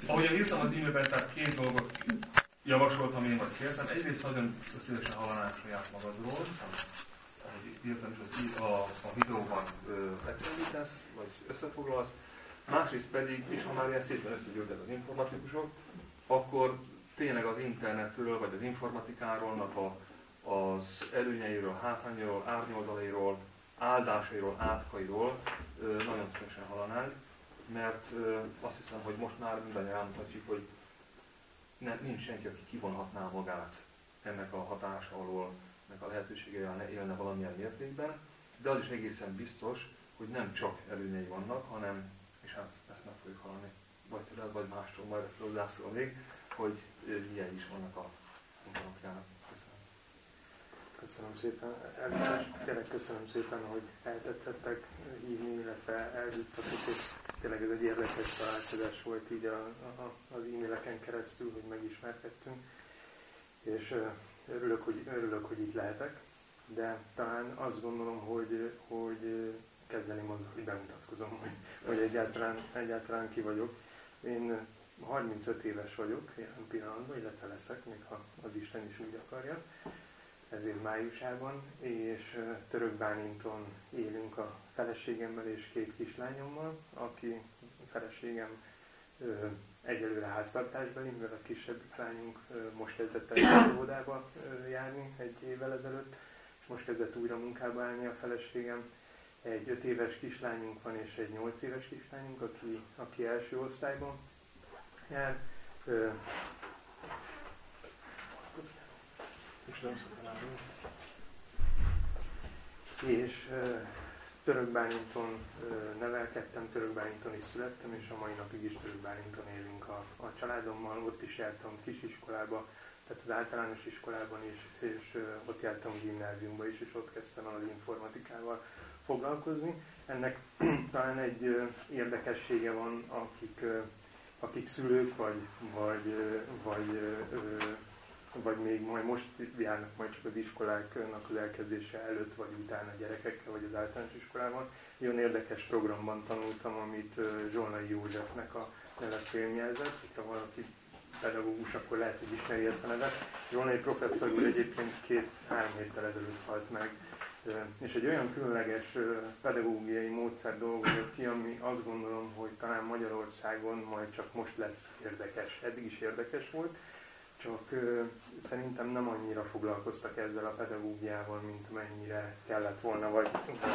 Ahogyan írtam az e-mailben, tehát két dolgot javasoltam én, vagy kértem. Egyrészt nagyon szívesen hallanám saját magadról, ahogy írtam is a videóban megrendítesz, vagy összefoglalsz. Másrészt pedig, és ha már ilyen szépen összegyűltek az informatikusok, akkor tényleg az internetről, vagy az informatikáról, az előnyeiről, hátrányairól, árnyoldalairól, áldásairól, átkairól nagyon szívesen hallanánk, mert azt hiszem, hogy most már mindannyian elmutatjuk, hogy nincs senki, aki kivonhatná magát ennek a hatása alól, ennek a lehetőségeivel ne élne valamilyen mértékben, de az is egészen biztos, hogy nem csak előnyei vannak, hanem, és hát ezt meg fogjuk hallani, vagy tőled, vagy mástól, majd hozzászól még, hogy ilyen is vannak a informatikának. Köszönöm. Köszönöm szépen. Először tényleg köszönöm szépen, hogy eltetszettek hívni, illetve eljuttatok, és tényleg ez egy érdekes találkozás volt így az e-maileken keresztül, hogy megismerkedtünk, és örülök, hogy itt lehetek, de talán azt gondolom, hogy kezdeném azzal, hogy bemutatkozom, hogy egyáltalán ki vagyok. Én 35 éves vagyok jelen pillanatban, illetve leszek, még ha az Isten is úgy akarja, ez év májusában, és Törökbálinton élünk a feleségemmel és két kislányommal, aki feleségem egyelőre háztartásbeli, mivel a kisebbik lányunk most kezdett el óvodába járni egy évvel ezelőtt, és most kezdett újra munkába állni a feleségem. Egy 5 éves kislányunk van és egy 8 éves kislányunk, aki első osztályban jár. És Törökbálinton nevelkedtem, Törökbálinton is születtem, és a mai napig is Törökbálinton élünk a családommal. Ott is jártam kisiskolába, tehát az általános iskolában is, és ott jártam gimnáziumba is, és ott kezdtem el az informatikával foglalkozni. Ennek talán egy érdekessége van, akik szülők, vagy még majd most járnak majd csak az iskoláknak az elkezdése előtt, vagy utána gyerekekkel, vagy az általános iskolában. Olyan érdekes programban tanultam, amit Zsolnai Józsefnek a neve filmjelzett, hogyha valaki pedagógus, akkor lehet, hogy ismeri ezt a nevet. Zsolnai professzor úr egyébként 2-3 héttel ezelőtt halt meg, és egy olyan különleges pedagógiai módszer dolgozott ki, ami azt gondolom, hogy talán Magyarországon majd csak most lesz érdekes. Eddig is érdekes volt, csak szerintem nem annyira foglalkoztak ezzel a pedagógiával, mint mennyire kellett volna, vagy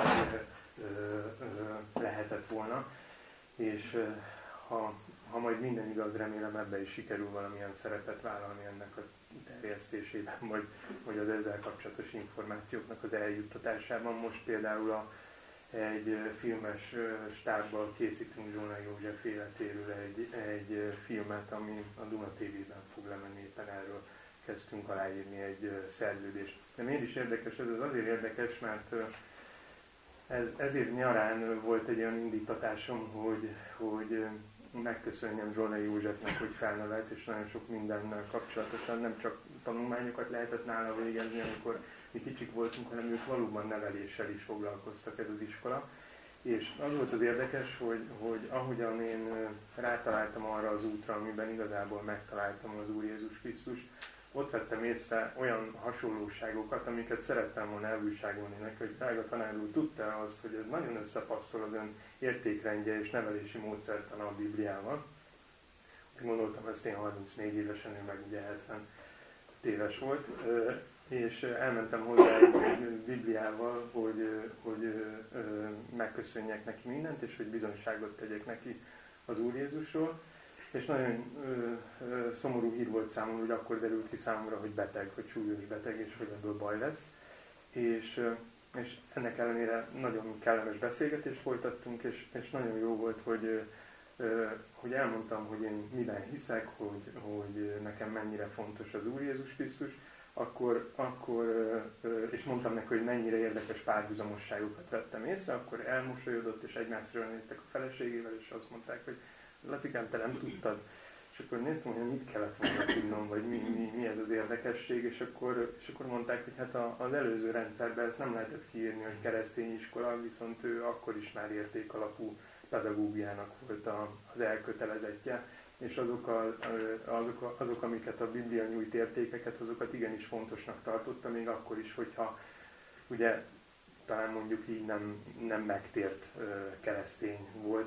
lehetett volna. És ha majd minden igaz, remélem ebben is sikerül valamilyen szerepet vállalni ennek a terjesztésében, vagy az ezzel kapcsolatos információknak az eljuttatásában. Most például egy filmes stábbal készítünk Zsolnai József életéről egy filmet, ami a Duna TV-ben fog lemenni, éppen erről kezdtünk aláírni egy szerződést. De miért is érdekes ez? Azért érdekes, mert ezért nyarán volt egy olyan indítatásom, hogy megköszönjem Zsolnai Józsefnek, hogy felnevelt, és nagyon sok mindennel kapcsolatosan nem csak tanulmányokat lehetett nála végezni, amikor mi kicsik voltunk, hanem ők valóban neveléssel is foglalkoztak, ez az iskola. És az volt az érdekes, hogy ahogyan én rátaláltam arra az útra, amiben igazából megtaláltam az Úr Jézus Krisztust, ott vettem észre olyan hasonlóságokat, amiket szerettem volna elújságolni neki, hogy drága tanár úr, tudta azt, hogy ez nagyon összepasszol az ön értékrendje és nevelési módszertana a Bibliával. Gondoltam, ezt én 34 évesen, ő meg ugye 75 éves volt, és elmentem hozzá egy Bibliával, hogy megköszönjek neki mindent, és hogy bizonyságot tegyek neki az Úr Jézusról. És nagyon szomorú hír volt számomra, hogy akkor derült ki számomra, hogy beteg, hogy súlyos beteg, és hogy ebből baj lesz. És ennek ellenére nagyon kellemes beszélgetést folytattunk, és nagyon jó volt, hogy elmondtam, hogy én miben hiszek, hogy nekem mennyire fontos az Úr Jézus Krisztus, és mondtam neki, hogy mennyire érdekes párhuzamosságokat vettem észre, akkor elmosolyodott, és egymásra néztek a feleségével, és azt mondták, hogy Lacikám, te nem tudtad. És akkor néztem, hogy mit kellett volna tudnom, vagy mi ez az érdekesség, és akkor mondták, hogy hát az előző rendszerben ezt nem lehetett kiírni, hogy keresztény iskola, viszont ő akkor is már értékalapú pedagógiának volt az elkötelezettje, és azok, amiket a Biblia nyújt értékeket, azokat igenis fontosnak tartotta, még akkor is, hogyha ugye talán mondjuk így nem megtért keresztény volt,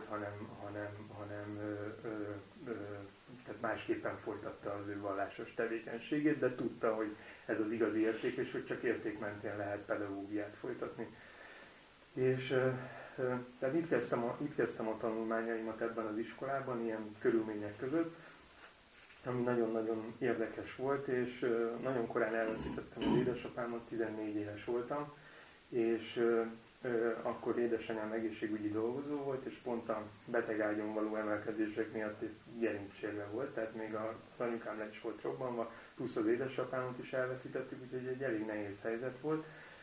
tehát másképpen folytatta az ő vallásos tevékenységét, de tudta, hogy ez az igazi érték, és hogy csak érték mentén lehet pedagógiát folytatni. És tehát itt kezdtem a tanulmányaimat ebben az iskolában, ilyen körülmények között, ami nagyon-nagyon érdekes volt, és nagyon korán elveszítettem az édesapámat, 14 éves voltam, és akkor édesanyám egészségügyi dolgozó volt, és pont a betegágyon való emelkedések miatt gerincssérve volt, tehát még az anyukám le is volt robbanva, plusz az édesapámat is elveszítettük, úgyhogy egy elég nehéz helyzet volt,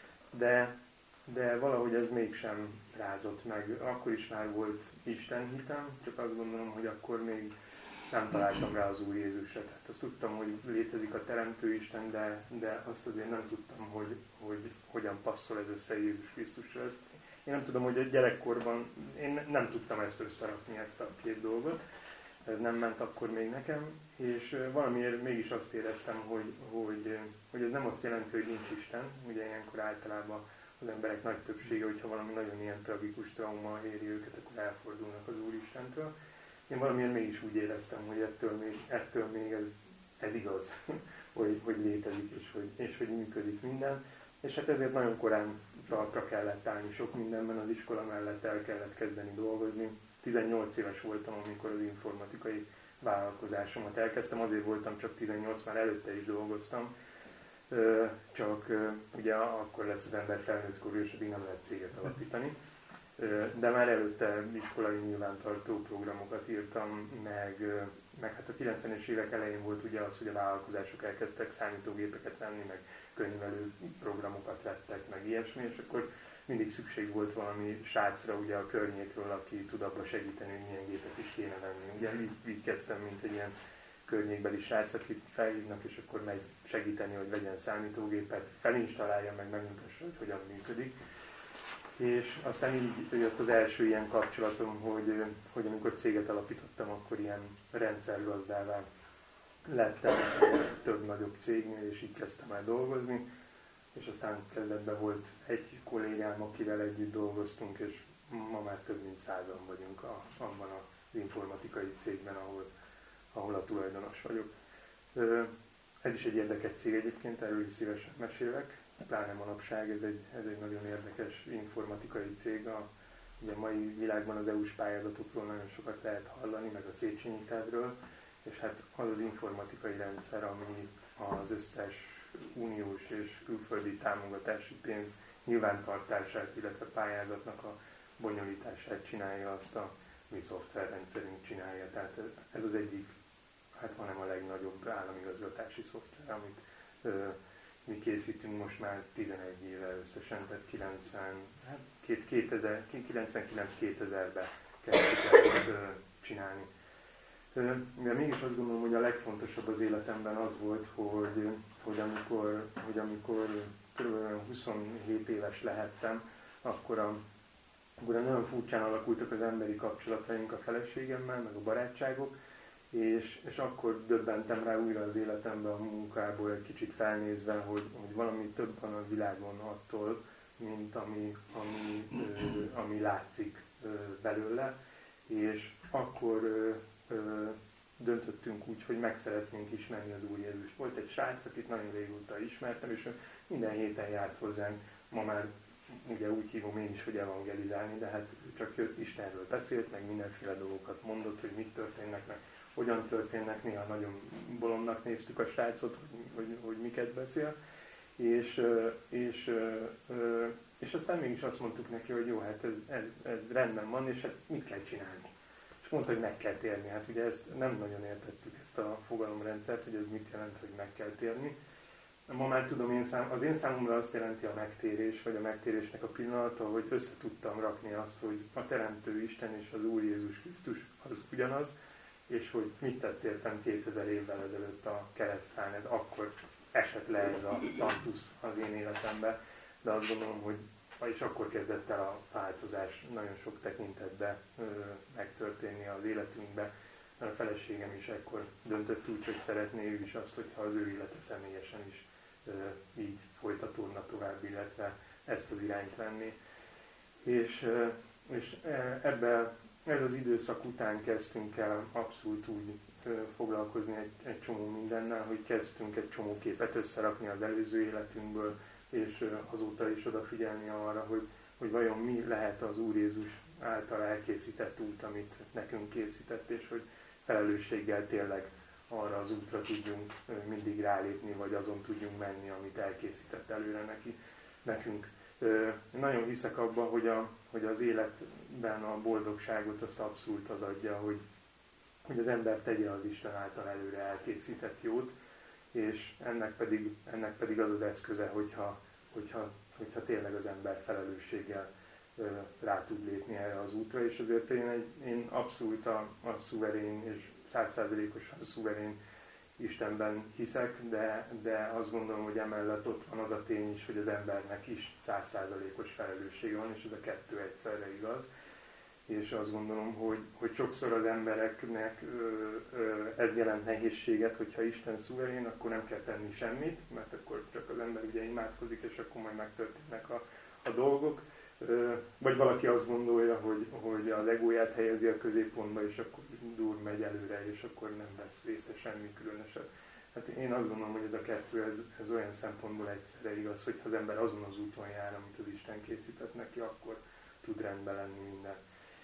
de valahogy ez mégsem rázott meg. Akkor is már volt Isten hitem, csak azt gondolom, hogy akkor még nem találtam rá az Úr Jézusra. Tehát azt tudtam, hogy létezik a Teremtő Isten, de azt azért nem tudtam, hogy hogyan passzol ez össze Jézus Krisztusra. Én nem tudom, hogy a gyerekkorban, én nem tudtam ezt összerakni, ezt a két dolgot. Ez nem ment akkor még nekem, és valamiért mégis azt éreztem, hogy ez nem azt jelenti, hogy nincs Isten. Ugye ilyenkor általában az emberek nagy többsége, hogyha valami nagyon ilyen tragikus trauma éri őket, akkor elfordulnak az Úristentől. Én valamiért mégis úgy éreztem, hogy ettől még ez igaz, hogy létezik és hogy működik minden. És hát ezért nagyon korán talpra kellett állni sok mindenben, az iskola mellett el kellett kezdeni dolgozni. 18 éves voltam, amikor az informatikai vállalkozásomat elkezdtem, azért voltam csak 18, már előtte is dolgoztam. Csak ugye akkor lesz az ember felnőttkorú, és addig nem lehet céget alapítani. De már előtte iskolai nyilvántartó programokat írtam, meg hát a 90-es évek elején volt ugye az, hogy a vállalkozások elkezdtek számítógépeket venni, meg könyvelő programokat vettek, meg ilyesmi, és akkor mindig szükség volt valami srácra ugye a környékről, aki tud abba segíteni, hogy milyen gépet is kéne venni. Ugye így kezdtem, mint egy ilyen környékbeli srác, akit felhívnak, és akkor megy segíteni, hogy vegyen számítógépet, felinstalálja, meg megmutassa, hogy hogyan működik. És aztán így jött az első ilyen kapcsolatom, hogy amikor céget alapítottam, akkor ilyen rendszergazdává lettem több nagyobb cégnél, és így kezdtem el dolgozni. És aztán kezdetben volt egy kollégám, akivel együtt dolgoztunk, és ma már több mint 100-an vagyunk abban az informatikai cégben, ahol a tulajdonos vagyok. Ez is egy érdekes cég egyébként, erről is szívesen mesélek. Pláne manapság, ez egy nagyon érdekes informatikai cég. Ugye a mai világban az EU-s pályázatokról nagyon sokat lehet hallani, meg a Széchenyi tervről, és hát az az informatikai rendszer, ami az összes uniós és külföldi támogatási pénz nyilvántartását, illetve pályázatnak a bonyolítását csinálja, azt a mi szoftverrendszerünk csinálja. Tehát ez az egyik, hát hanem a legnagyobb államigazgatási szoftver, amit mi készítünk most már 11 éve összesen, tehát 99-2000-ben kezdtük el csinálni. De mégis azt gondolom, hogy a legfontosabb az életemben az volt, hogy amikor kb. 27 éves lehettem, akkor nagyon furcsán alakultak az emberi kapcsolataink a feleségemmel, meg a barátságok, és akkor döbbentem rá újra az életemben a munkából egy kicsit felnézve, hogy valami több van a világon attól, mint ami látszik belőle, és akkor döntöttünk úgy, hogy meg szeretnénk ismerni az Úr Jézust. Volt egy srác, akit nagyon régóta ismertem, és minden héten járt hozzánk. Ma már ugye úgy hívom én is, hogy evangelizálni, de hát csak jött, Istenről beszélt, meg mindenféle dolgokat mondott, hogy mit történnek, meg hogyan történnek. Néha nagyon bolondnak néztük a srácot, hogy miket beszél. És aztán mégis azt mondtuk neki, hogy jó, hát ez rendben van, és hát mit kell csinálni. És mondta, hogy meg kell térni. Hát ugye ezt nem nagyon értettük, ezt a fogalomrendszert, hogy ez mit jelent, hogy meg kell térni. Ma már tudom, az én számomra azt jelenti a megtérés, vagy a megtérésnek a pillanata, hogy össze tudtam rakni azt, hogy a Teremtő Isten és az Úr Jézus Krisztus az ugyanaz, és hogy mit tett értem 2000 évvel ezelőtt a keresztán, ez akkor esett le ez a tantusz az én életembe, de azt gondolom, hogy és akkor kezdett el a változás nagyon sok tekintetben megtörténni az életünkbe, mert a feleségem is ekkor döntött úgy, hogy szeretné ő is azt, hogyha az ő élete személyesen is így folytatódna tovább, illetve ezt az irányt venni. És ez az időszak után kezdtünk el abszolút úgy foglalkozni egy csomó mindennel, hogy kezdtünk egy csomó képet összerakni az előző életünkből, és azóta is odafigyelni arra, hogy vajon mi lehet az Úr Jézus által elkészített út, amit nekünk készített, és hogy felelősséggel tényleg arra az útra tudjunk mindig rálépni, vagy azon tudjunk menni, amit elkészített előre nekünk. Nagyon hiszek abban, hogy az életben a boldogságot azt abszolút az adja, hogy az ember tegye az Isten által előre elkészített jót, és ennek pedig az az eszköze, hogyha tényleg az ember felelősséggel rá tud lépni erre az útra, és azért én abszolút a szuverén és 100%-osan szuverén Istenben hiszek, de azt gondolom, hogy emellett ott van az a tény is, hogy az embernek is 100%-os felelőssége van, és ez a kettő egyszerre igaz. És azt gondolom, hogy sokszor az embereknek ez jelent nehézséget, hogyha Isten szuverén, akkor nem kell tenni semmit, mert akkor csak az ember ugye imádkozik, és akkor majd megtörténnek a dolgok. Vagy valaki azt gondolja, hogy az egóját helyezi a középpontba, és akkor dur megy előre, és akkor nem vesz része semmi különösebb. Hát én azt gondolom, hogy ez a kettő, ez olyan szempontból egyszerre igaz, hogy ha az ember azon az úton jár, amit az Isten készített neki, akkor tud rendben lenni minden.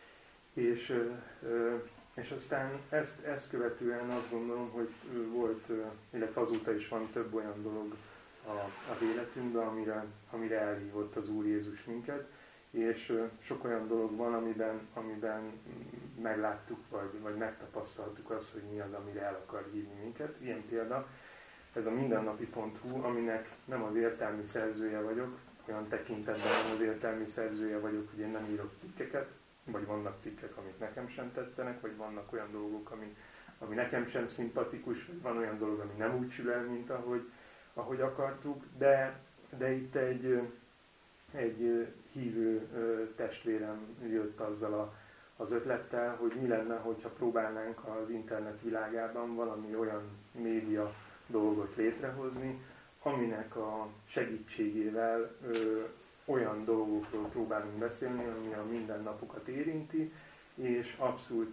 És aztán ezt követően azt gondolom, hogy volt, illetve azóta is van több olyan dolog az életünkben, amire elhívott az Úr Jézus minket, és sok olyan dolog van, amiben megláttuk, vagy megtapasztaltuk azt, hogy mi az, amire el akar hívni minket. Ilyen példa, ez a mindennapi.hu, aminek nem az értelmi szerzője vagyok, olyan tekintetben nem az értelmi szerzője vagyok, hogy én nem írok cikkeket, vagy vannak cikkek, amik nekem sem tetszenek, vagy vannak olyan dolgok, ami nekem sem szimpatikus, vagy van olyan dolog, ami nem úgy sül el, mint ahogy akartuk, de itt egy hívő testvérem jött azzal az ötlettel, hogy mi lenne, hogyha próbálnánk az internet világában valami olyan média dolgot létrehozni, aminek a segítségével olyan dolgokról próbálunk beszélni, ami a mindennapokat érinti, és abszolút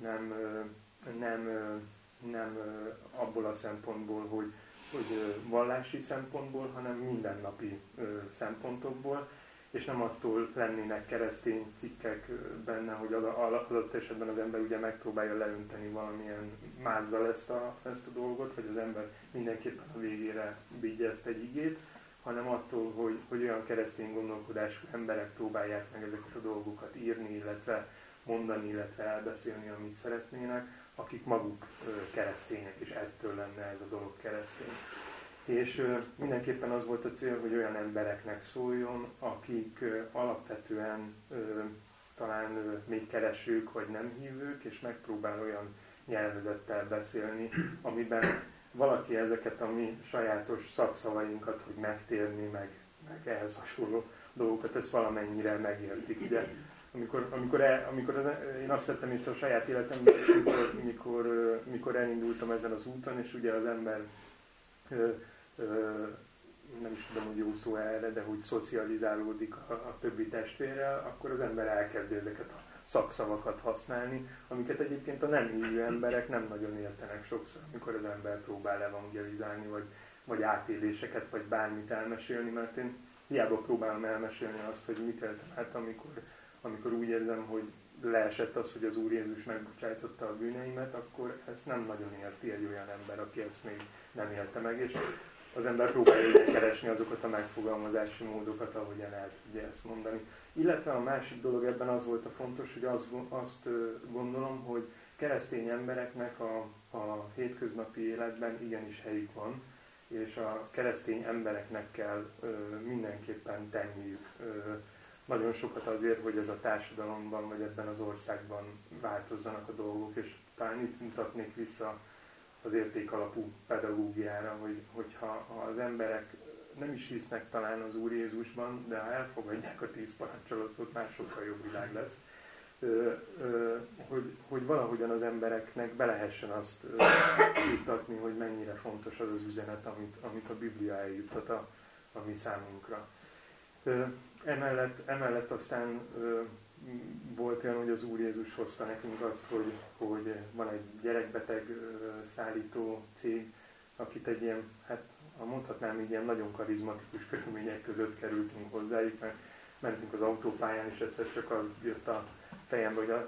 nem abból a szempontból, hogy vallási szempontból, hanem mindennapi szempontokból, és nem attól lennének keresztény cikkek benne, hogy adott esetben az ember ugye megpróbálja leönteni valamilyen mázzal ezt a dolgot, vagy az ember mindenképpen a végére vigye ezt egy igét, hanem attól, hogy olyan keresztény gondolkodású emberek próbálják meg ezeket a dolgokat írni, illetve mondani, illetve elbeszélni, amit szeretnének, akik maguk keresztények, és ettől lenne ez a dolog keresztény. És mindenképpen az volt a cél, hogy olyan embereknek szóljon, akik alapvetően talán még keresők, vagy nem hívők, és megpróbál olyan nyelvezettel beszélni, amiben valaki ezeket a mi sajátos szakszavainkat, hogy megtérni, meg ehhez hasonló dolgokat, ezt valamennyire megértik. Ugye, én azt vettem észre a saját életemben, mikor elindultam ezen az úton, és ugye az ember nem is tudom, hogy jó szó erre, de hogy szocializálódik a többi testvérrel, akkor az ember elkezdi ezeket a szakszavakat használni, amiket egyébként a nem hívő emberek nem nagyon értenek sokszor, amikor az ember próbál evangelizálni, vagy átéléseket, vagy bármit elmesélni, mert én hiába próbálom elmesélni azt, hogy mit éltem át, amikor úgy érzem, hogy leesett az, hogy az Úr Jézus megbocsájtotta a bűneimet, akkor ezt nem nagyon érti egy olyan ember, aki ezt még nem élte meg, és az ember próbálja keresni azokat a megfogalmazási módokat, ahogyan el tudja ezt mondani. Illetve a másik dolog ebben az volt a fontos, hogy azt gondolom, hogy keresztény embereknek a hétköznapi életben igenis helyük van, és a keresztény embereknek kell mindenképpen tenniük nagyon sokat azért, hogy ez a társadalomban, vagy ebben az országban változzanak a dolgok, és talán itt mutatnék vissza az értékalapú pedagógiára, hogyha az emberek nem is hisznek talán az Úr Jézusban, de ha elfogadják a 10 parancsolatot, már sokkal jobb világ lesz. hogy valahogyan az embereknek be lehessen azt juttatni, hogy mennyire fontos az az üzenet, amit a Biblia eljuttat a mi számunkra. Emellett aztán volt olyan, hogy az Úr Jézus hozta nekünk azt, hogy van egy gyerekbeteg szállító cég, akit egy ilyen, hát mondhatnám így ilyen nagyon karizmatikus körülmények között kerültünk hozzájuk, mert mentünk az autópályán, és egyszer csak az jött a fejembe, hogy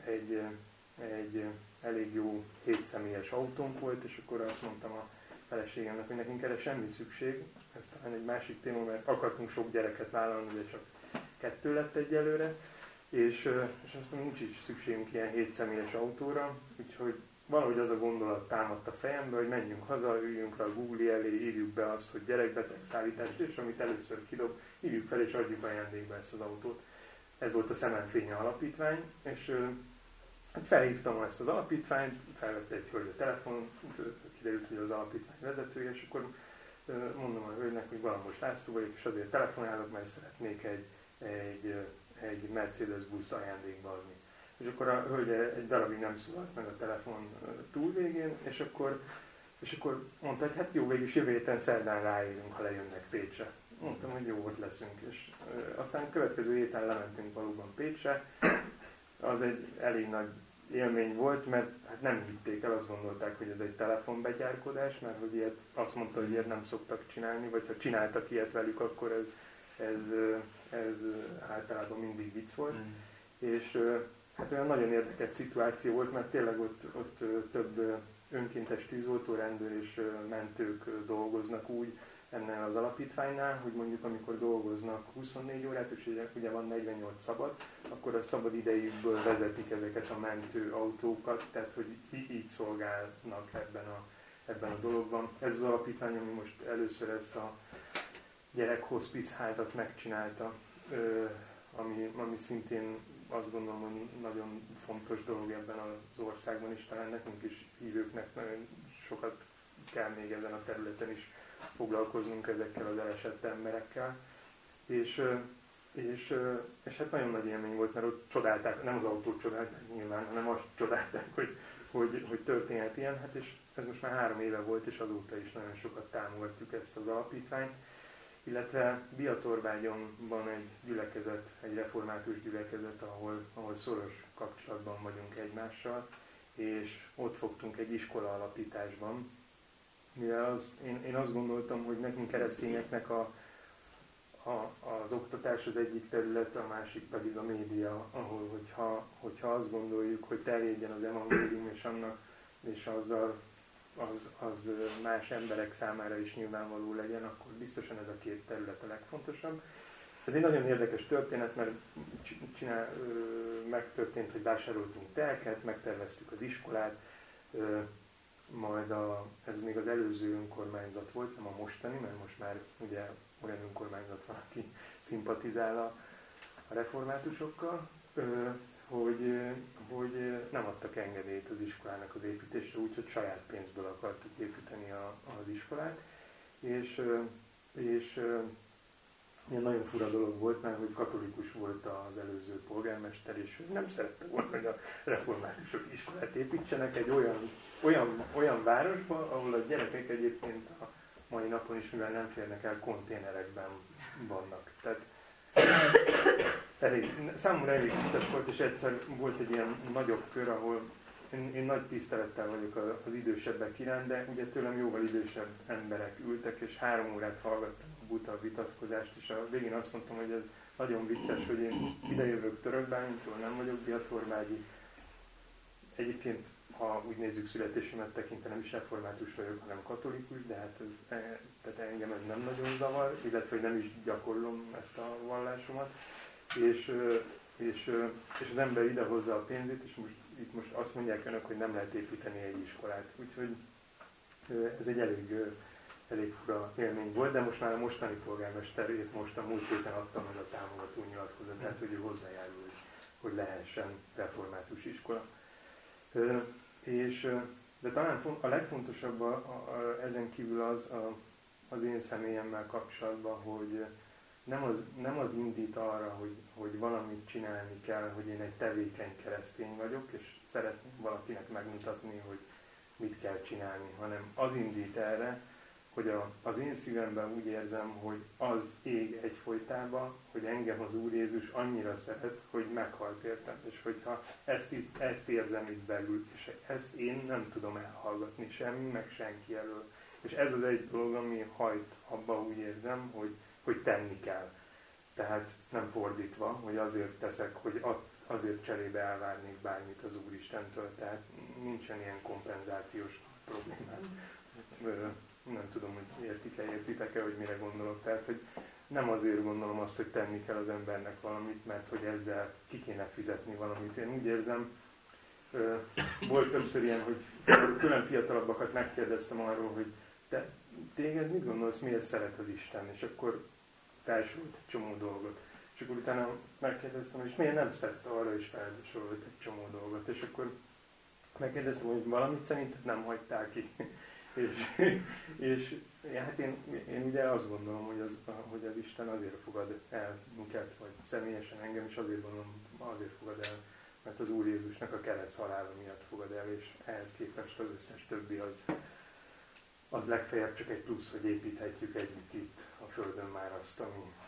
egy elég jó 7 személyes autónk volt, és akkor azt mondtam a feleségemnek, hogy nekünk erre semmi szükség. Ez talán egy másik téma, mert akartunk sok gyereket vállalni, de csak 2 lett egyelőre, és azt mondom, nincs is szükségünk ilyen 7 személyes autóra, úgyhogy valahogy az a gondolat támadt a fejembe, hogy menjünk haza, üljünk rá a Google elé, írjuk be azt, hogy gyerekbeteg szállítást, és amit először kidob, írjuk fel és adjuk ajándékba ezt az autót. Ez volt a Szemenfénye Alapítvány, és felhívtam ezt az alapítványt, felvette egy hölgy a telefon, kiderült, hogy az alapítvány vezetője, és akkor mondom a hölgynek, hogy Galambos László vagyok, és azért telefonálok, mert szeretnék egy Mercedes buszt ajándékba adni. És akkor a hölgy egy darabig nem szólalt meg a telefon túlvégén, és akkor mondta, hogy hát jó, végülis jövő héten szerdán ráérünk, ha lejönnek Pécsre. Mondtam, hogy jó, ott leszünk. És aztán következő héten lementünk valóban Pécsre. Az egy elég nagy élmény volt, mert hát nem hitték el, azt gondolták, hogy ez egy telefonbegyárkodás, mert hogy ilyet, azt mondta, hogy ilyet nem szoktak csinálni, vagy ha csináltak ilyet velük, akkor ez általában mindig vicc volt. És hát olyan nagyon érdekes szituáció volt, mert tényleg ott több önkéntes tűzoltórendőr és mentők dolgoznak úgy ennél az alapítványnál, hogy mondjuk amikor dolgoznak 24 órát, és ugye van 48 szabad, akkor a szabad idejükből vezetik ezeket a mentőautókat, tehát hogy így szolgálnak ebben a dologban. Ez az alapítvány, ami most először ezt a gyerekhospice házat megcsinálta, ami szintén azt gondolom, hogy nagyon fontos dolog ebben az országban is, talán nekünk is hívőknek nagyon sokat kell még ezen a területen is foglalkoznunk ezekkel az elesett emberekkel. És hát nagyon nagy élmény volt, mert ott csodálták, nem az autót csodálták nyilván, hanem azt csodálták, hogy történhet ilyen. Hát és ez most már 3 éve volt, és azóta is nagyon sokat támogatjuk ezt az alapítványt. Illetve Biatorvágyon van egy gyülekezet, egy református gyülekezet, ahol szoros kapcsolatban vagyunk egymással, és ott fogtunk egy iskola alapításban, mivel én azt gondoltam, hogy nekünk keresztényeknek az oktatás az egyik terület, a másik pedig a média, ahol hogyha azt gondoljuk, hogy terjedjen az evangélium, és azzal az más emberek számára is nyilvánvaló legyen, akkor biztosan ez a 2 terület a legfontosabb. Ez egy nagyon érdekes történet, mert megtörtént, hogy vásároltunk telket, megterveztük az iskolát, majd ez még az előző önkormányzat volt, nem a mostani, mert most már ugye olyan önkormányzat van, aki szimpatizál a reformátusokkal, hogy nem adtak engedélyt az iskolának az építésre, úgyhogy saját pénzből akartuk építeni az iskolát, és ilyen nagyon fura dolog volt, mert hogy katolikus volt az előző polgármester, és nem szerette volna, hogy a reformátusok iskolát építsenek egy olyan városba, ahol a gyerekek egyébként a mai napon is, mivel nem férnek el, konténerekben vannak. Tehát számomra elég vicces volt, és egyszer volt egy ilyen nagyobb kör, ahol én nagy tisztelettel vagyok az idősebbek iránt, de ugye tőlem jóval idősebb emberek ültek, és 3 órát hallgattam a buta vitatkozást, és a végén azt mondtam, hogy ez nagyon vicces, hogy én idejövök Törökbánytól, nem vagyok biatorvágyi. Egyébként, ha úgy nézzük, születésemet tekintve nem is református vagyok, hanem katolikus, de hát tehát engem ez nem nagyon zavar, illetve hogy nem is gyakorlom ezt a vallásomat. És az ember idehozza a pénzét, és itt most azt mondják önök, hogy nem lehet építeni egy iskolát. Úgyhogy ez egy elég fura élmény volt, de most már a mostani polgármester épp most a múlt héten adta meg a támogató nyilatkozatát, hogy ő hozzájárul, hogy lehessen református iskola. De talán a legfontosabb ezen kívül az én személyemmel kapcsolatban, nem az indít arra, hogy valamit csinálni kell, hogy én egy tevékeny keresztény vagyok, és szeretném valakinek megmutatni, hogy mit kell csinálni, hanem az indít erre, hogy az én szívemben úgy érzem, hogy az ég egyfolytában, hogy engem az Úr Jézus annyira szeret, hogy meghalt értem. És hogyha ezt érzem itt belül, és ezt én nem tudom elhallgatni semmi, meg senki elől. És ez az egy dolog, ami hajt abba, úgy érzem, hogy tenni kell. Tehát nem fordítva, hogy azért teszek, hogy azért cserébe elvárnék bármit az Úristentől. Tehát nincsen ilyen kompenzációs problémát. Nem tudom, hogy értitek-e, hogy mire gondolok. Tehát, hogy nem azért gondolom azt, hogy tenni kell az embernek valamit, mert hogy ezzel ki kéne fizetni valamit. Én úgy érzem, volt többször ilyen, hogy tőlem fiatalabbakat megkérdeztem arról, hogy téged mit gondolsz, miért szeret az Isten? És akkor felsorolt egy csomó dolgot. És akkor utána megkérdeztem, és miért nem szerette, arra is felsorolt egy csomó dolgot. És akkor megkérdeztem, hogy valamit szerinted nem hagytál ki. és hát én ugye azt gondolom, hogy az Isten azért fogad el minket, vagy személyesen engem is azért gondolom, azért fogad el, mert az Úr Jézusnak a kereszt halála miatt fogad el, és ehhez képest az összes többi az legfeljebb csak egy plusz, hogy építhetjük együtt itt a Földön már azt,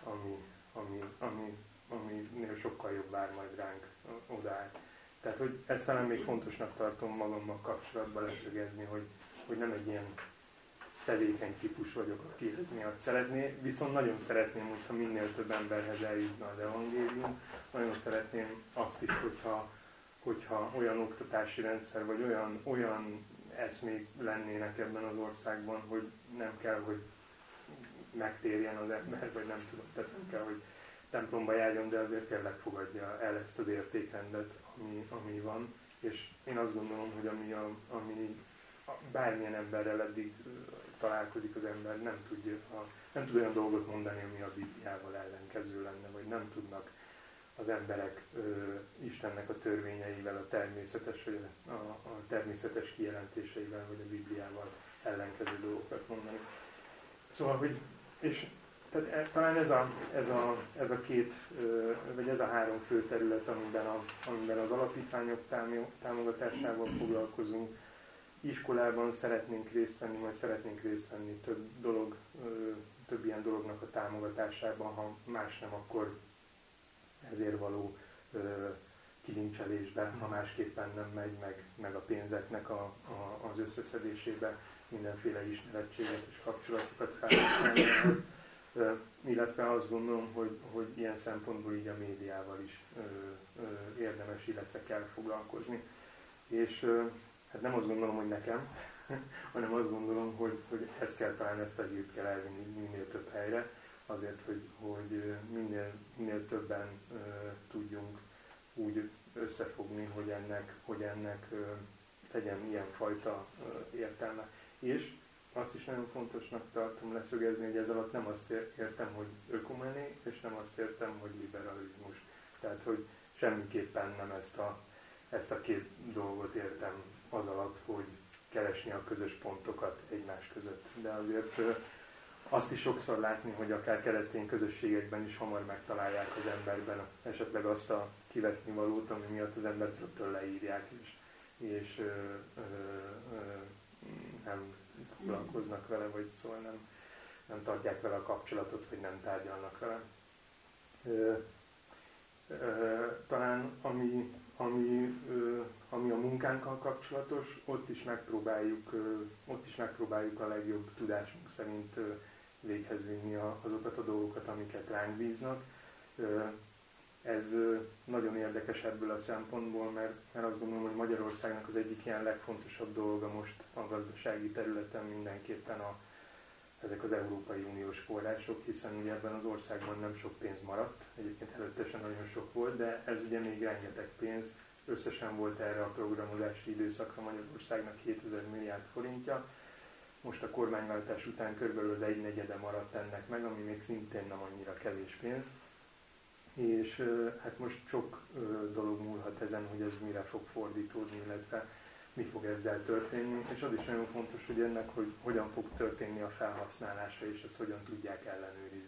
aminél sokkal jobb vár majd ránk odáll. Tehát, hogy ezt talán még fontosnak tartom magammal kapcsolatban leszögezni, hogy nem egy ilyen tevékeny típus vagyok, aki ez miatt szeretné, viszont nagyon szeretném, hogyha minél több emberhez eljutna az evangélium. Nagyon szeretném azt is, hogyha olyan oktatási rendszer, vagy olyan eszmék lennének ebben az országban, hogy nem kell, hogy megtérjen az ember, vagy nem tudom, tehát nem kell, hogy templomba járjon, de azért tényleg fogadja el ezt az értékrendet, ami van. És én azt gondolom, hogy ami bármilyen emberrel eddig találkozik az ember, nem tud olyan dolgot mondani, ami a Bibliával ellenkező lenne, vagy nem tudnak az emberek Istennek a törvényeivel, a természetes, vagy a természetes kijelentéseivel, vagy a Bibliával ellenkező dolgokat mondani. Szóval, hogy tehát talán ez a két, vagy ez a három fő terület, amiben az alapítványok támogatásával foglalkozunk. Iskolában szeretnénk részt venni, vagy szeretnénk részt venni több ilyen dolognak a támogatásában, ha más nem, akkor ezért való kilincselésbe, ha másképpen nem megy, meg a pénzeknek az összeszedésébe mindenféle ismerettséget és kapcsolatokat felhasználni. Illetve azt gondolom, hogy ilyen szempontból így a médiával is érdemes, illetve kell foglalkozni. És hát nem azt gondolom, hogy nekem, hanem azt gondolom, hogy ezt a hírt kell elvinni minél több helyre, azért, hogy minél többen tudjunk úgy összefogni, hogy ennek legyen ilyenfajta értelme. És azt is nagyon fontosnak tartom leszögezni, hogy ez alatt nem azt értem, hogy ökumené, és nem azt értem, hogy liberalizmus. Tehát, hogy semmiképpen nem ezt a két dolgot értem az alatt, hogy keresni a közös pontokat egymás között. De azért azt is sokszor látni, hogy akár keresztény közösségekben is hamar megtalálják az emberben esetleg azt a kivetni valót, ami miatt az embert rögtön leírják, és nem foglalkoznak vele, vagy szóval nem tartják vele a kapcsolatot, vagy nem tárgyalnak vele. Talán ami a munkánkkal kapcsolatos, ott is megpróbáljuk a legjobb tudásunk szerint véghez vinni azokat a dolgokat, amiket ránk bíznak. Ez nagyon érdekes ebből a szempontból, mert azt gondolom, hogy Magyarországnak az egyik ilyen legfontosabb dolga most a gazdasági területen mindenképpen ezek az Európai Uniós források, hiszen ugye ebben az országban nem sok pénz maradt, egyébként előtte sem nagyon sok volt, de ez ugye még rengeteg pénz. Összesen volt erre a programozási időszakra Magyarországnak 7000 milliárd forintja. Most a kormányváltás után körülbelül az 1/4 maradt ennek meg, ami még szintén nem annyira kevés pénz. És hát most sok dolog múlhat ezen, hogy ez mire fog fordítódni, illetve mi fog ezzel történni. És az is nagyon fontos, hogy ennek, hogy hogyan fog történni a felhasználása, és ezt hogyan tudják ellenőrizni.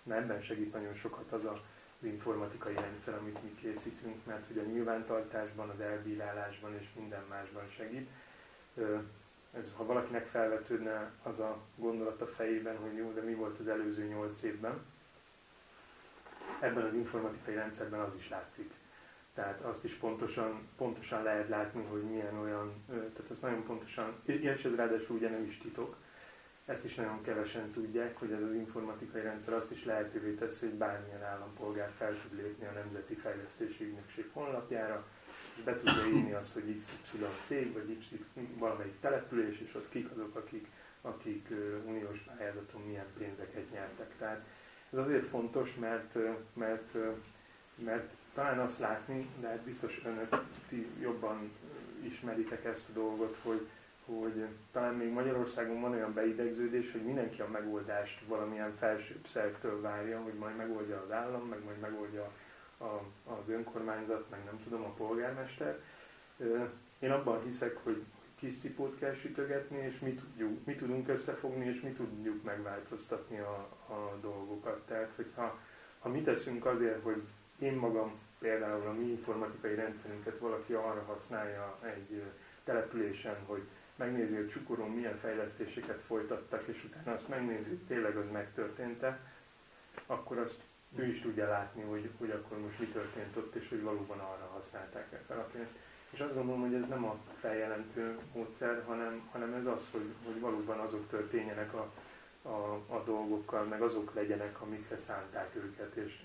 Na ebben segít nagyon sokat az informatikai rendszer, amit mi készítünk, mert hogy a nyilvántartásban, az elbírálásban és minden másban segít. Ha valakinek felvetődne az a gondolat a fejében, hogy jó, de mi volt az előző 8 évben, ebben az informatikai rendszerben az is látszik. Tehát azt is pontosan lehet látni, hogy milyen olyan, tehát azt nagyon pontosan, és ez ráadásul ugye nem is titok, ezt is nagyon kevesen tudják, hogy ez az informatikai rendszer azt is lehetővé teszi, hogy bármilyen állampolgár fel tud lépni a Nemzeti Fejlesztési Ügynökség honlapjára, és be tudja írni azt, hogy XY cég, vagy XY valamelyik település, és ott kik azok, akik uniós pályázaton milyen pénzeket nyertek. Tehát ez azért fontos, mert talán azt látni, de hát biztos önök ti jobban ismeritek ezt a dolgot, hogy talán még Magyarországon van olyan beidegződés, hogy mindenki a megoldást valamilyen felsőbb szervtől várja, hogy majd megoldja az állam, meg majd megoldja az önkormányzat, meg nem tudom, a polgármester. Én abban hiszek, hogy kis cipót kell sütögetni, és mi tudunk összefogni, és mi tudjuk megváltoztatni a dolgokat. Tehát, hogyha mi teszünk azért, hogy én magam például a mi informatikai rendszerünket valaki arra használja egy településen, hogy megnézi, hogy Csukoron milyen fejlesztéseket folytattak, és utána azt megnézi, hogy tényleg az megtörtént-e, akkor azt ő is tudja látni, hogy akkor most mi történt ott, és hogy valóban arra használták fel a pénzt. És azt gondolom, hogy ez nem a feljelentő módszer, hanem ez az, hogy valóban azok történjenek a dolgokkal, meg azok legyenek, amikre szánták őket, és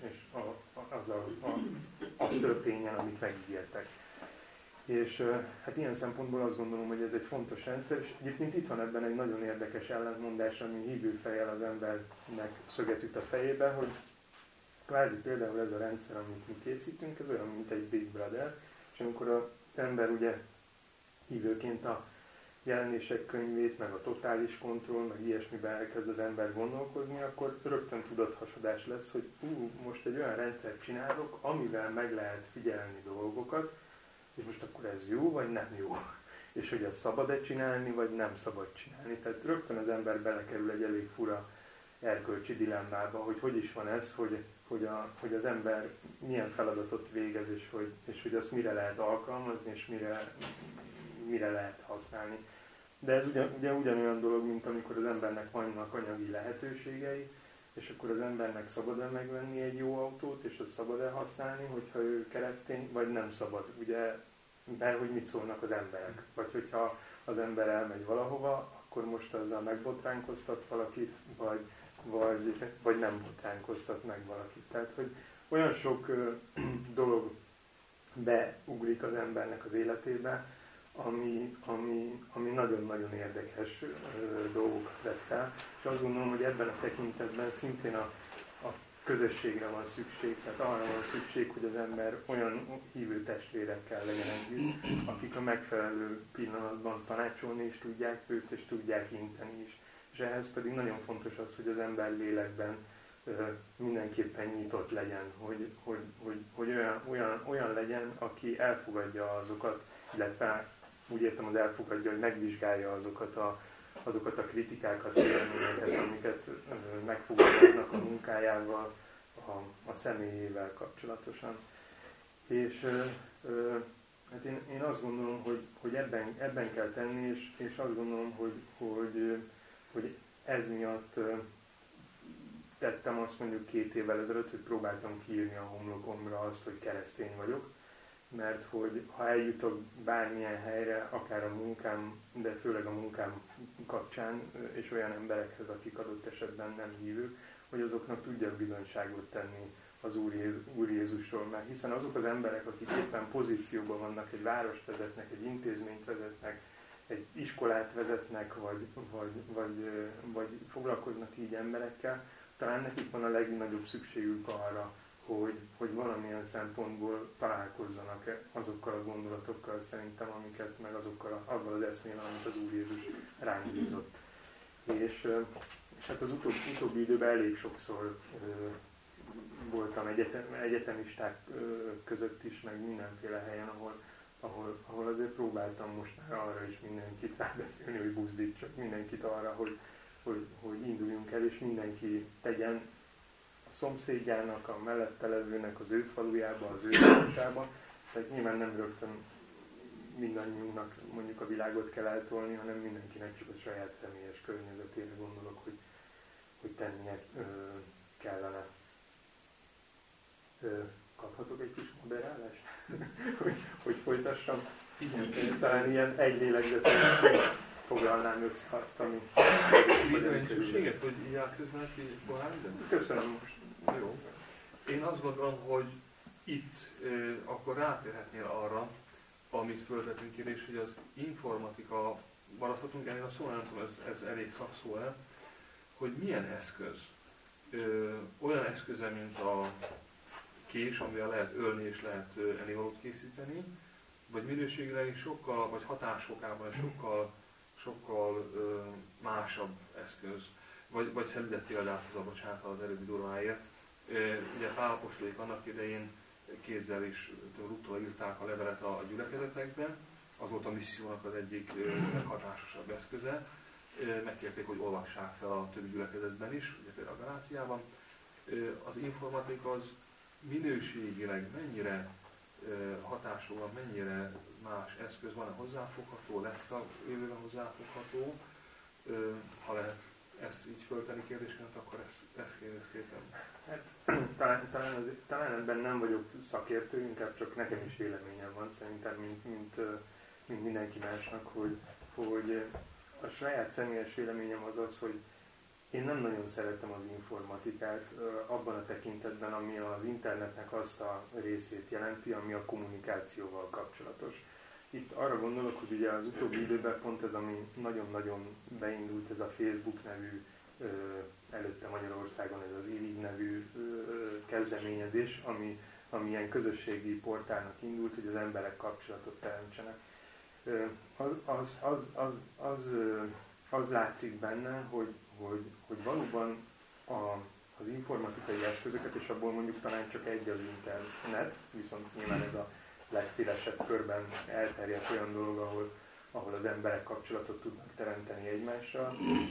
az történjen, amit megígértek. És hát ilyen szempontból azt gondolom, hogy ez egy fontos rendszer, és egyébként itt van ebben egy nagyon érdekes ellentmondás, ami hívő fejjel az embernek szöget üt a fejébe, hogy kvázi például ez a rendszer, amit mi készítünk, ez olyan, mint egy Big Brother, és amikor az ember ugye hívőként a jelenések könyvét, meg a totális kontroll, meg ilyesmiben elkezd az ember gondolkozni, akkor rögtön tudathasadás lesz, hogy most egy olyan rendszert csinálok, amivel meg lehet figyelni dolgokat, és most akkor ez jó, vagy nem jó? És hogy ezt szabad-e csinálni, vagy nem szabad csinálni. Tehát rögtön az ember belekerül egy elég fura erkölcsi dilemmába, hogy is van ez, hogy az ember milyen feladatot végez, és hogy azt mire lehet alkalmazni, és mire lehet használni. De ez ugye ugyanolyan dolog, mint amikor az embernek vannak anyagi lehetőségei, és akkor az embernek szabad-e megvenni egy jó autót, és azt szabad-e használni, hogyha ő keresztény, vagy nem szabad. Ugye, mert hogy mit szólnak az emberek. Vagy hogyha az ember elmegy valahova, akkor most azzal megbotránkoztat valakit, vagy nem botránkoztat meg valakit. Tehát, hogy olyan sok dolog beugrik az embernek az életébe, ami nagyon-nagyon érdekes dolgokat vet fel. És azt gondolom, hogy ebben a tekintetben szintén a közösségre van szükség, tehát arra van szükség, hogy az ember olyan hívő testvérekkel legyen együtt, akik a megfelelő pillanatban tanácsolni is tudják őt, és tudják inteni is. És ehhez pedig nagyon fontos az, hogy az ember lélekben mindenképpen nyitott legyen, hogy olyan legyen, aki elfogadja azokat, illetve úgy értem, az elfogadja, hogy megvizsgálja azokat a kritikákat, véleményeket, amiket megfogalmaznak a munkájával, a személyével kapcsolatosan. És hát én azt gondolom, hogy ebben kell tenni, és azt gondolom, hogy ez miatt tettem azt mondjuk 2 évvel ezelőtt, hogy próbáltam kiírni a homlokomra azt, hogy keresztény vagyok, mert hogy ha eljutok bármilyen helyre, akár a munkám, de főleg a munkám kapcsán, és olyan emberekhez, akik adott esetben nem hívők, hogy azoknak tudjak bizonyságot tenni az Úr Jézusról. Mert hiszen azok az emberek, akik éppen pozícióban vannak, egy várost vezetnek, egy intézményt vezetnek, egy iskolát vezetnek, vagy foglalkoznak így emberekkel, talán nekik van a legnagyobb szükségük arra, hogy valamilyen szempontból találkozzanak azokkal a gondolatokkal szerintem, amiket, meg azzal az eszmével, amit az Úr Jézus ránk bízott. És hát az utóbbi időben elég sokszor voltam egyetemisták között is, meg mindenféle helyen, ahol azért próbáltam most már arra is mindenkit rábeszélni, hogy buzdítsak mindenkit arra, hogy induljunk el, és mindenki tegyen szomszédjának, a mellette levőnek, az ő falujába, az ő városába. Tehát nyilván nem rögtön mindannyiunknak mondjuk a világot kell eltolni, hanem mindenkinek csak a saját személyes környezetére gondolok, hogy tennie kellene. Kaphatok egy kis moderálást? hogy folytassam? Talán ilyen egy lélegzetben foglalnám össze azt, ami... Nincs szükséges, hogy így átközben egy pohárban? Köszönöm most. Jó. Én azt gondolom, hogy itt akkor rátérhetnél arra, amit föltetünk kérdés, hogy az informatika, maradhatunk ennél a szó, nem tudom, ez elég szakszó-e, hogy milyen eszköz, olyan eszköze, mint a kés, amivel lehet ölni és lehet ennivalót készíteni, vagy minőségileg sokkal, vagy hatásfokában sokkal másabb eszköz, vagy szenvedett példát hoz a bocsánat az előbbi durváért. Ugye Pál apostolék annak idején kézzel és rúgtól írták a levelet a gyülekezetekben, az volt a missziónak az egyik leghatásosabb eszköze. Megkérték, hogy olvassák fel a többi gyülekezetben is, ugye például a Galáciában. Az informatika az minőségileg mennyire hatású van, mennyire más eszköz van, hozzáfogható, lesz a jövőben hozzáfogható. Ha lehet ezt így föltenni kérdésként, akkor ezt kérdezképpen. Hát, talán ebben nem vagyok szakértő, inkább csak nekem is véleményem van, szerintem, mint mindenki másnak, hogy a saját személyes véleményem az, hogy én nem nagyon szeretem az informatikát abban a tekintetben, ami az internetnek azt a részét jelenti, ami a kommunikációval kapcsolatos. Itt arra gondolok, hogy ugye az utóbbi időben pont ez, ami nagyon-nagyon beindult, ez a Facebook nevű, előtte Magyarországon ez az Irig nevű kezdeményezés, ami ilyen közösségi portálnak indult, hogy az emberek kapcsolatot teremtsenek. Az látszik benne, hogy valóban az informatikai eszközöket, és abból mondjuk talán csak egy az internet, viszont nyilván ez a legszélesebb körben elterjedt olyan dolog, ahol az emberek kapcsolatot tudnak teremteni egymással.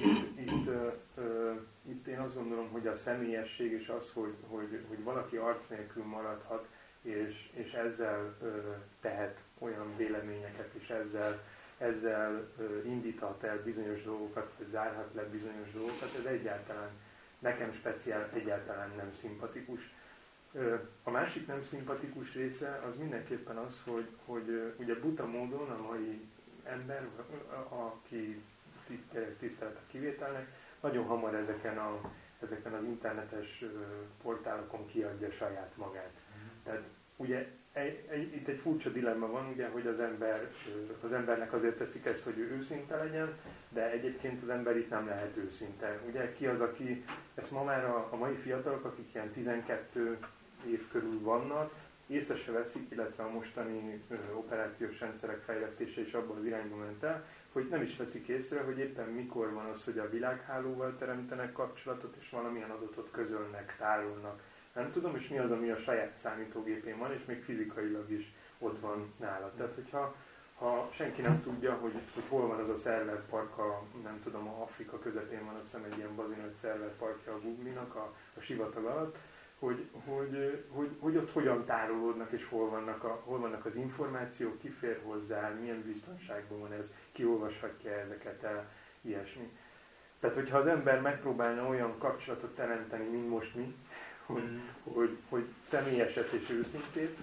Itt én azt gondolom, hogy a személyesség és az, hogy valaki arc nélkül maradhat, és ezzel tehet olyan véleményeket, és ezzel indíthat el bizonyos dolgokat, vagy zárhat le bizonyos dolgokat, ez egyáltalán, nekem speciál egyáltalán nem szimpatikus. A másik nem szimpatikus része az mindenképpen az, hogy ugye buta módon a mai ember, aki tisztelet a kivételnek, nagyon hamar ezeken az internetes portálokon kiadja saját magát. Tehát ugye itt egy furcsa dilemma van, ugye, hogy az embernek azért teszik ezt, hogy ő őszinte legyen, de egyébként az ember itt nem lehet őszinte. Ugye ki az, aki, ezt ma már a mai fiatalok, akik ilyen 12 év körül vannak, észre se veszik, illetve a mostani operációs rendszerek fejlesztése is abban az irányba ment el, hogy nem is veszik észre, hogy éppen mikor van az, hogy a világhálóval teremtenek kapcsolatot, és valamilyen adatot közölnek, tárolnak. Nem tudom, és mi az, ami a saját számítógépén van, és még fizikailag is ott van nála. Tehát, hogyha senki nem tudja, hogy hol van az a szerverpark, nem tudom, a Afrika közepén van, azt hiszem egy ilyen bazinagy szerverparkja a Google-nak a sivatag alatt, hogy ott hogyan tárolódnak, és hol vannak az információk, ki fér hozzá, milyen biztonságban van ez, ki olvashatja ezeket el, ilyesmi. Tehát, hogyha az ember megpróbálna olyan kapcsolatot teremteni, mint most mi, hogy személyeset és őszintét,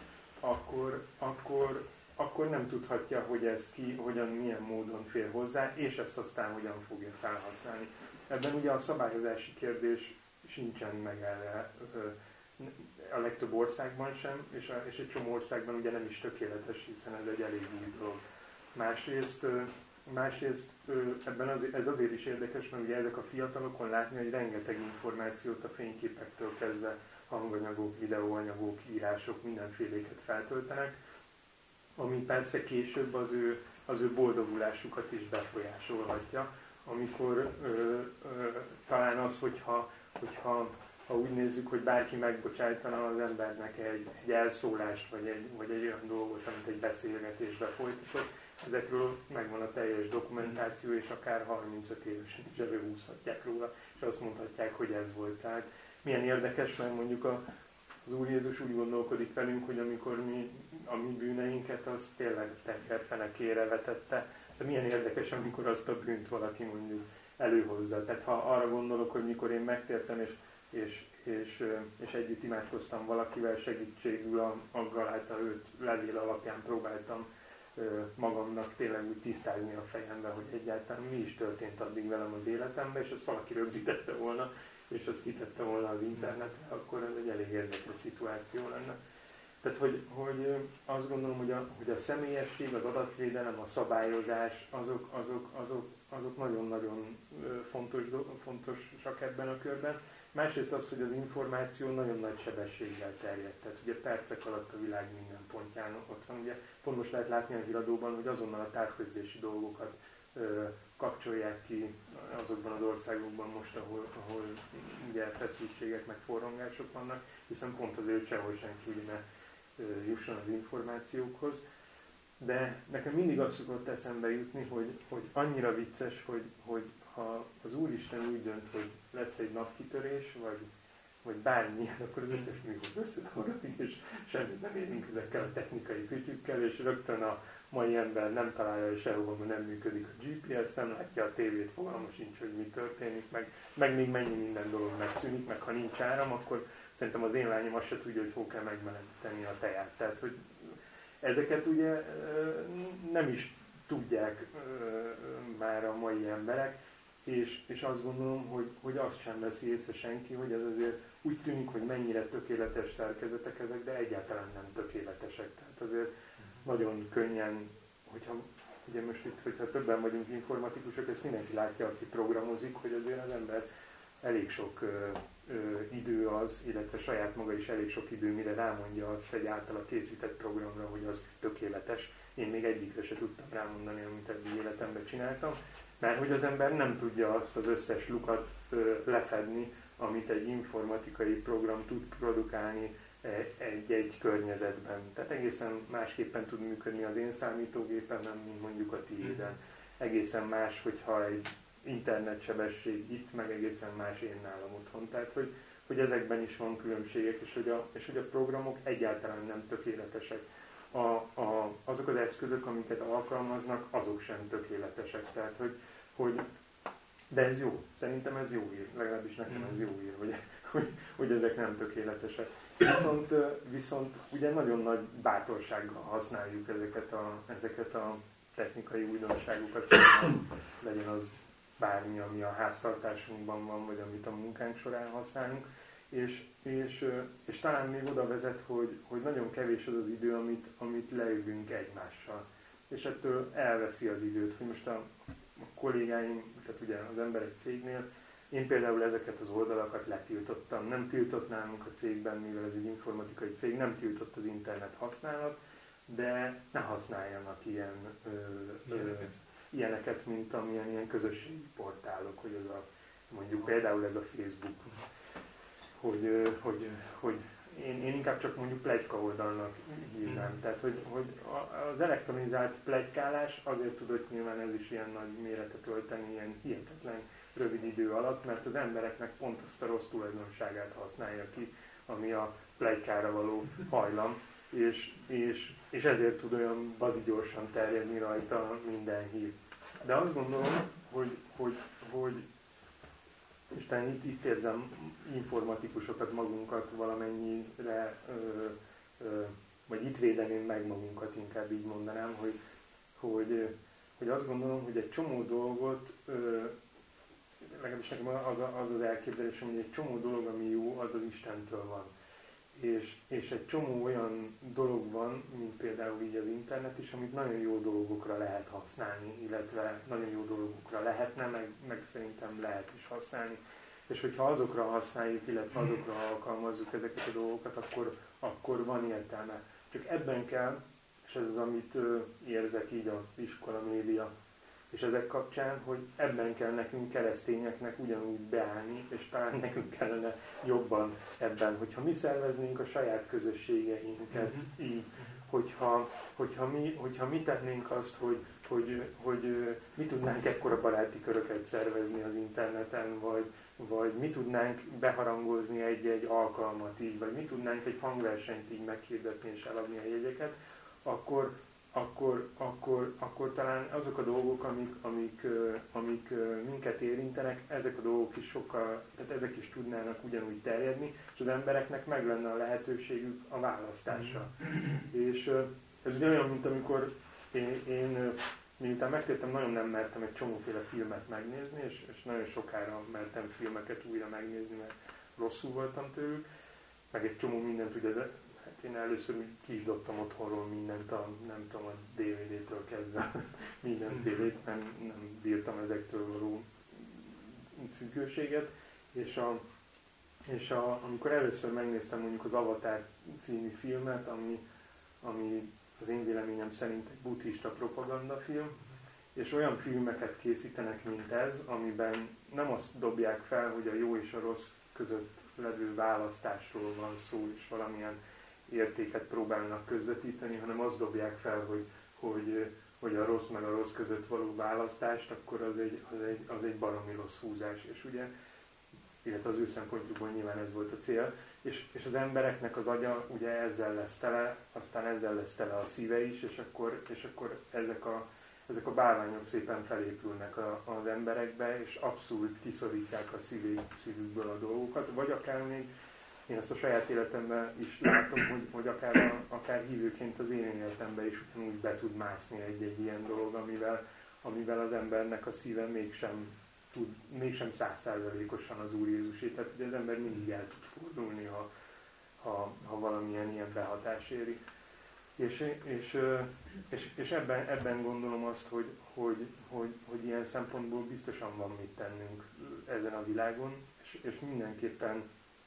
akkor nem tudhatja, hogy ez ki, hogyan, milyen módon fér hozzá, és ezt aztán hogyan fogja felhasználni. Ebben ugye a szabályozási kérdés sincsen meg erre a legtöbb országban sem, és egy csomó országban ugye nem is tökéletes, hiszen ez egy elég új dolog. Másrészt ez azért is érdekes, mert ugye ezek a fiatalokon látni, hogy rengeteg információt a fényképektől kezdve hanganyagok, videóanyagok, írások, mindenféléket feltöltenek, ami persze később az ő boldogulásukat is befolyásolhatja, amikor talán az, hogyha úgy nézzük, hogy bárki megbocsájtana az embernek egy elszólást, vagy egy olyan dolgot, amit egy beszélgetésbe folytatott, ezekről megvan a teljes dokumentáció, és akár 35 évesen is előhúzhatják róla, és azt mondhatják, hogy ez volt. Tehát milyen érdekes, mert mondjuk az Úr Jézus úgy gondolkodik velünk, hogy amikor a mi bűneinket, az tényleg teherfenekére vetette. De milyen érdekes, amikor azt a bűnt valaki mondjuk előhozza. Tehát ha arra gondolok, hogy mikor én megtértem, és együtt imádkoztam valakivel, segítségül a Galáta 5 levél alapján próbáltam magamnak tényleg úgy tisztázni a fejembe, hogy egyáltalán mi is történt addig velem az életemben, és azt valaki rögzítette volna, és azt kitette volna az internetre, akkor ez egy elég érdekes szituáció lenne. Tehát, hogy azt gondolom, hogy a személyesség, az adatvédelem, a szabályozás, azok nagyon-nagyon fontosak ebben a körben. Másrészt az, hogy az információ nagyon nagy sebességgel terjed. Tehát ugye percek alatt a világ minden pontján ott van. Ugye pont most lehet látni a híradóban, hogy azonnal a távközlési dolgokat kapcsolják ki azokban az országokban most, ahol ugye feszültségek meg forrongások vannak, hiszen pont azért sehol senki ugye ne jusson az információkhoz. De nekem mindig azt szokott eszembe jutni, hogy annyira vicces, hogy ha az Úristen úgy dönt, hogy lesz egy napkitörés, vagy bármilyen, akkor az összes műhold összezavarodik, és semmit nem érünk ezekkel a technikai kütyükkel, és rögtön a mai ember nem találja sehova, mert nem működik a GPS, nem látja a tévét, fogalma sincs, hogy mi történik, meg még mennyi minden dolog megszűnik, meg ha nincs áram, akkor szerintem az én lányom azt se tudja, hogy hol kell megmelegíteni a teját. Tehát, hogy ezeket ugye nem is tudják már a mai emberek, és azt gondolom, hogy azt sem veszi észre senki, hogy ez azért úgy tűnik, hogy mennyire tökéletes szerkezetek ezek, de egyáltalán nem tökéletesek. Tehát azért nagyon könnyen, ugye most itt, hogyha többen vagyunk informatikusok, ezt mindenki látja, aki programozik, hogy azért az ember elég sok idő az, illetve saját maga is elég sok idő, mire rámondja azt egy általa készített programra, hogy az tökéletes. Én még egyikre se tudtam rámondani, amit eddig életemben csináltam, mert hogy az ember nem tudja azt az összes lukat lefedni, amit egy informatikai program tud produkálni egy környezetben. Tehát egészen másképpen tud működni az én számítógépemben, mint mondjuk a tiéden. Egészen más, hogyha egy internetsebesség itt, meg egészen más én nálam otthon. Tehát, hogy ezekben is van különbségek, és hogy a programok egyáltalán nem tökéletesek. Azok az eszközök, amiket alkalmaznak, azok sem tökéletesek. Tehát, de ez jó. Szerintem ez jó hír. Legalábbis nekem ez jó hír, hogy ezek nem tökéletesek. Viszont ugye nagyon nagy bátorsággal használjuk ezeket a technikai újdonságokat, legyen az bármi, ami a háztartásunkban van, vagy amit a munkánk során használunk, és talán még oda vezet, hogy nagyon kevés az az idő, amit leülünk egymással. És ettől elveszi az időt, hogy most a kollégáim, tehát ugye az emberek cégnél, én például ezeket az oldalakat letiltottam. Nem tiltott nálunk a cégben, mivel ez egy informatikai cég, nem tiltott az internet használat, de ne használjanak ilyeneket, mint amilyen ilyen közösségi portálok, hogy mondjuk például ez a Facebook, hogy én inkább csak mondjuk pletyka oldalnak hívnám. Tehát, hogy az elektronizált pletykálás azért tudott nyilván ez is ilyen nagy méretet ölteni, ilyen hihetetlen rövid idő alatt, mert az embereknek pont azt a rossz tulajdonságát használja ki, ami a pletykára való hajlam, és ezért tud olyan bazigyorsan terjedni rajta minden hír. De azt gondolom, hogy és talán itt érzem informatikusokat, magunkat valamennyire, vagy itt védeném meg magunkat, inkább így mondanám, hogy azt gondolom, hogy egy csomó dolgot, legalábbis nekem az elképzelésem, hogy egy csomó dolog, ami jó, az az Istentől van. És egy csomó olyan dolog van, mint például így az internet is, amit nagyon jó dolgokra lehet használni, illetve nagyon jó dolgokra lehetne, meg szerintem lehet is használni. És hogyha azokra használjuk, illetve azokra alkalmazzuk ezeket a dolgokat, akkor van értelme. Csak ebben kell, és ez az, amit érzek így az iskola, média, és ezek kapcsán, hogy ebben kell nekünk keresztényeknek ugyanúgy beállni, és talán nekünk kellene jobban ebben, hogyha mi szerveznénk a saját közösségeinket így, hogyha mi tennénk azt, hogy hogy mi tudnánk ekkora baráti köröket szervezni az interneten, vagy mi tudnánk beharangozni egy alkalmat így, vagy mi tudnánk egy hangversenyt így meghirdetni és eladni a jegyeket, akkor talán azok a dolgok, amik minket érintenek, ezek a dolgok is sokkal, tehát ezek is tudnának ugyanúgy terjedni, és az embereknek meg lenne a lehetőségük a választásra. És ez ugye olyan, mint amikor én miután megtettem, nagyon nem mertem egy csomóféle filmet megnézni, és nagyon sokára mertem filmeket újra megnézni, mert rosszul voltam tőlük, meg egy csomó mindent, ugye hát én először úgy ki is dobtam otthonról mindent, nem tudom, a DVD-től kezdve mindenfélét, nem bírtam ezektől való függőséget, és amikor először megnéztem mondjuk az Avatar című filmet, ami az én véleményem szerint egy buddhista propagandafilm, és olyan filmeket készítenek, mint ez, amiben nem azt dobják fel, hogy a jó és a rossz között levő választásról van szó, és valamilyen értéket próbálnak közvetíteni, hanem azt dobják fel, hogy a rossz meg a rossz között való választást, akkor az egy baromi rossz húzás. És ugye, illetve az ő szempontjukból nyilván ez volt a cél, és az embereknek az agya ugye ezzel lesz tele, aztán ezzel lesz tele a szíve is, és akkor ezek a bálványok szépen felépülnek az emberekbe, és abszolút kiszorítják a szívükből a dolgokat, vagy akár még, én ezt a saját életemben is látom, hogy akár hívőként az én életemben is úgy be tud mászni egy ilyen dolog, amivel az embernek a szíve mégsem 100%-osan az Úr Jézusé. Tehát ugye az ember mindig el tud fordulni, ha valamilyen ilyen behatás éri. És ebben gondolom azt, hogy ilyen szempontból biztosan van mit tennünk ezen a világon, és mindenképpen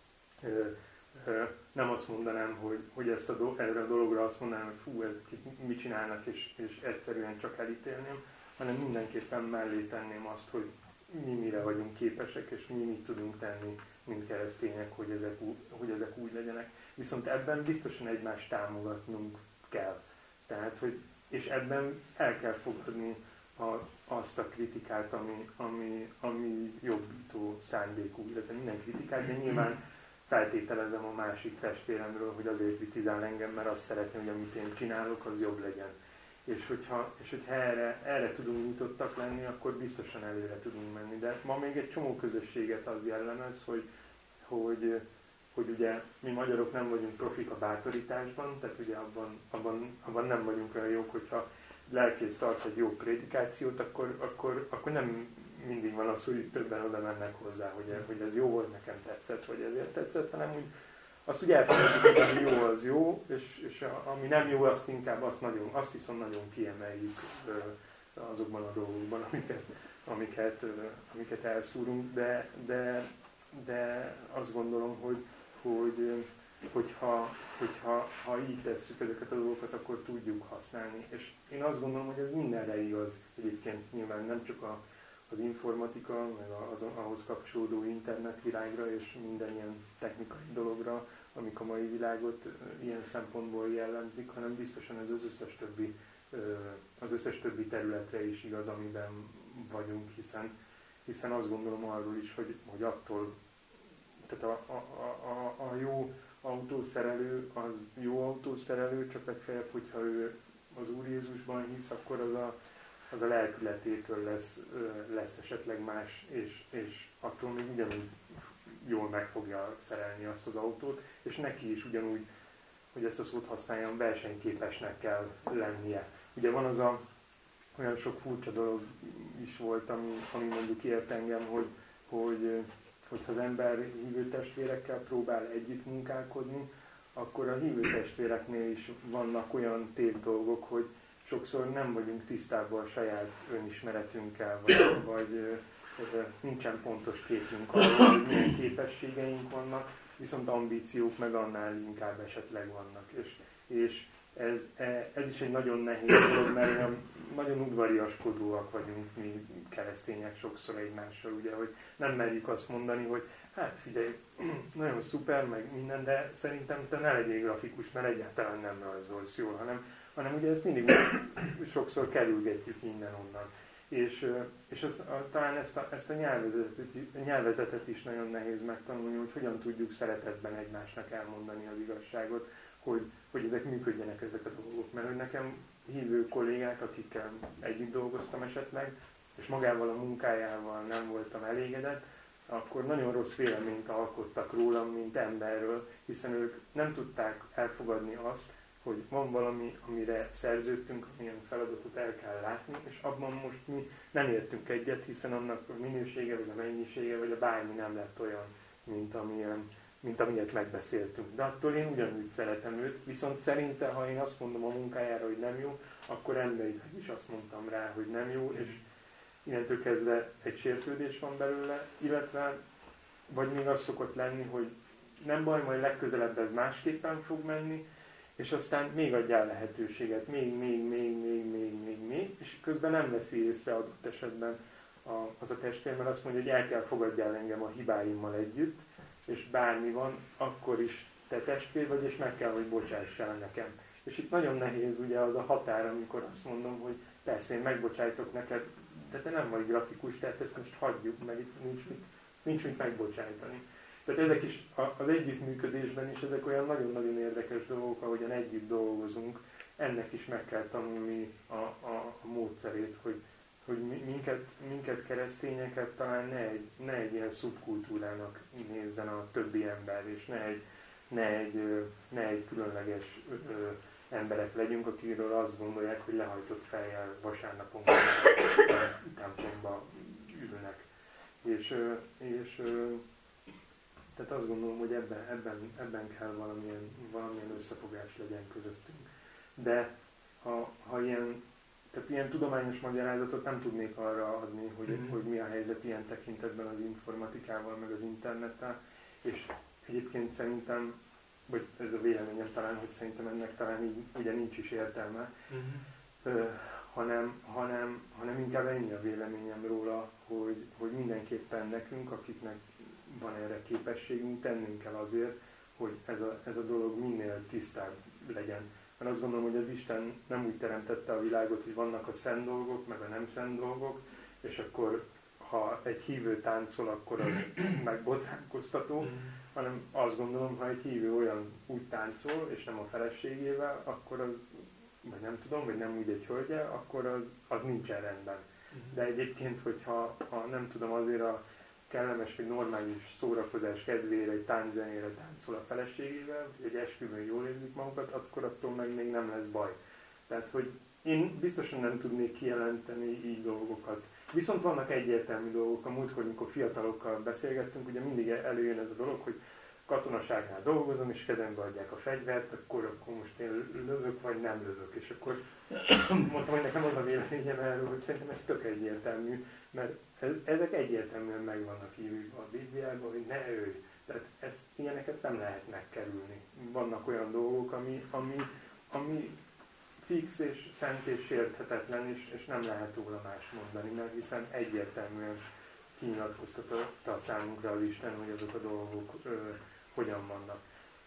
nem azt mondanám, hogy erre a dologra azt mondanám, hogy fú, ezek mit csinálnak, és egyszerűen csak elítélném, hanem mindenképpen mellé tenném azt, hogy mi mire vagyunk képesek, és mi mit tudunk tenni, mint keresztények, hogy ezek úgy legyenek. Viszont ebben biztosan egymást támogatnunk kell. Tehát, és ebben el kell fogadni azt a kritikát, ami jobbító szándékú, illetve minden kritikát, de nyilván feltételezem a másik testvéremről, hogy azért kritizál engem, mert azt szeretném, hogy amit én csinálok, az jobb legyen. És hogyha erre tudunk nyitottak lenni, akkor biztosan előre tudunk menni. De ma még egy csomó közösséget az jellemez, hogy ugye mi magyarok nem vagyunk profik a bátorításban, tehát ugye abban nem vagyunk olyan jók, hogyha lelkész tart egy jó prédikációt, akkor nem mindig van az, hogy többen oda mennek hozzá, hogy ez jó volt, nekem tetszett, vagy ezért tetszett, hanem úgy azt ugye elfelejtjük, hogy ami jó, az jó, és ami nem jó, azt viszont nagyon kiemeljük azokban a dolgokban, amiket elszúrunk, de azt gondolom, hogyha így tesszük ezeket a dolgokat, akkor tudjuk használni. És én azt gondolom, hogy ez mindenre igaz. Egyébként nyilván nem csak az informatika, meg az ahhoz kapcsolódó internetvilágra és minden ilyen technikai dologra, amik a mai világot ilyen szempontból jellemzik, hanem biztosan ez az összes többi területre is igaz, amiben vagyunk, hiszen azt gondolom arról is, hogy attól, tehát a jó autószerelő az jó autószerelő, csak legfeljebb, hogyha ő az Úr Jézusban hisz, akkor az a lelkületétől lesz esetleg más, és attól még ugyanúgy jól meg fogja szerelni azt az autót, és neki is ugyanúgy, hogy ezt a szót használjam, versenyképesnek kell lennie. Ugye van olyan sok furcsa dolog is volt, ami mondjuk ért engem, hogy az ember hívő testvérekkel próbál együtt munkálkodni, akkor a hívő testvéreknél is vannak olyan tév dolgok, hogy sokszor nem vagyunk tisztában a saját önismeretünkkel, vagy nincsen pontos képünk arról, hogy milyen képességeink vannak, viszont ambíciók meg annál inkább esetleg vannak. És ez is egy nagyon nehéz dolog, mert nagyon udvariaskodóak vagyunk mi keresztények sokszor egymással, ugye, hogy nem merjük azt mondani, hogy hát figyelj, nagyon szuper, meg minden, de szerintem te ne legyél grafikus, mert egyáltalán nem rajzolsz jól, hanem hanem ugye ezt mindig sokszor kerülgetjük innen-onnan. És talán ezt a nyelvezetet is nagyon nehéz megtanulni, hogy hogyan tudjuk szeretetben egymásnak elmondani az igazságot, hogy ezek működjenek ezek a dolgok. Mert hogy nekem hívő kollégák, akikkel együtt dolgoztam esetleg, és magával a munkájával nem voltam elégedett, akkor nagyon rossz véleményt alkottak rólam, mint emberről, hiszen ők nem tudták elfogadni azt, hogy van valami, amire szerződtünk, amilyen feladatot el kell látni, és abban most mi nem értünk egyet, hiszen annak a minősége, vagy a mennyisége, vagy a bármi nem lett olyan, mint amilyet megbeszéltünk. De attól én ugyanúgy szeretem őt, viszont szerinte, ha én azt mondom a munkájára, hogy nem jó, akkor emberileg is azt mondtam rá, hogy nem jó, és innentől kezdve egy sértődés van belőle, illetve vagy még az szokott lenni, hogy nem baj, majd legközelebb ez másképpen fog menni, és aztán még adjál lehetőséget, még, és közben nem veszi észre adott esetben az a testvér, mert azt mondja, hogy el kell fogadjál engem a hibáimmal együtt, és bármi van, akkor is te testvér vagy, és meg kell, hogy bocsássál nekem. És itt nagyon nehéz ugye az a határ, amikor azt mondom, hogy persze én megbocsájtok neked, de te nem vagy grafikus, tehát ezt most hagyjuk, mert itt nincs mit megbocsájtani. Tehát ezek is az együttműködésben is ezek olyan nagyon-nagyon érdekes dolgok, ahogyan együtt dolgozunk, ennek is meg kell tanulni a módszerét, hogy minket keresztényeket talán ne egy ilyen szubkultúrának nézzen a többi ember, és ne egy különleges emberek legyünk, akiről azt gondolják, hogy lehajtott fejjel vasárnapon templomba ülnek. És tehát azt gondolom, hogy ebben kell valamilyen összefogás legyen közöttünk. De ha ilyen tudományos magyarázatot nem tudnék arra adni, hogy mi a helyzet ilyen tekintetben az informatikával, meg az internettel, és egyébként szerintem, vagy ez a véleményem talán, hogy szerintem ennek talán így ugye nincs is értelme, hanem inkább ennyi a véleményem róla, hogy mindenképpen nekünk, akiknek van erre képességünk, tennünk kell azért, hogy ez a dolog minél tisztább legyen. Mert azt gondolom, hogy az Isten nem úgy teremtette a világot, hogy vannak a szent dolgok, meg a nem szent dolgok, és akkor ha egy hívő táncol, akkor az megbotránkoztató, hanem azt gondolom, ha egy hívő olyan úgy táncol, és nem a feleségével, akkor az, vagy nem tudom, vagy nem úgy egy hölgyel, akkor az nincsen rendben. De egyébként, hogyha nem tudom, azért a kellemes vagy normális szórakozás kedvére, egy tánczenére táncol a feleségével, vagy egy esküvőn jól érzik magukat, akkor attól meg még nem lesz baj. Tehát, hogy én biztosan nem tudnék kijelenteni így dolgokat. Viszont vannak egyértelmű dolgok. A múltkor, amikor fiatalokkal beszélgettünk, ugye mindig előjön ez a dolog, hogy katonaságnál dolgozom, és kezembe adják a fegyvert, akkor most én lövök, vagy nem lövök. És akkor mondtam, hogy nekem az a véleményem erről, hogy szerintem ez tök egyértelmű, mert ezek egyértelműen meg vannak írva a Bibliában, hogy ne ölj. Tehát ilyeneket nem lehet megkerülni. Vannak olyan dolgok, ami fix és szent és sérthetetlen, és nem lehet róla más mondani, mert hiszen egyértelműen kinyilatkoztatta a számunkra az Isten, hogy azok a dolgok hogyan vannak.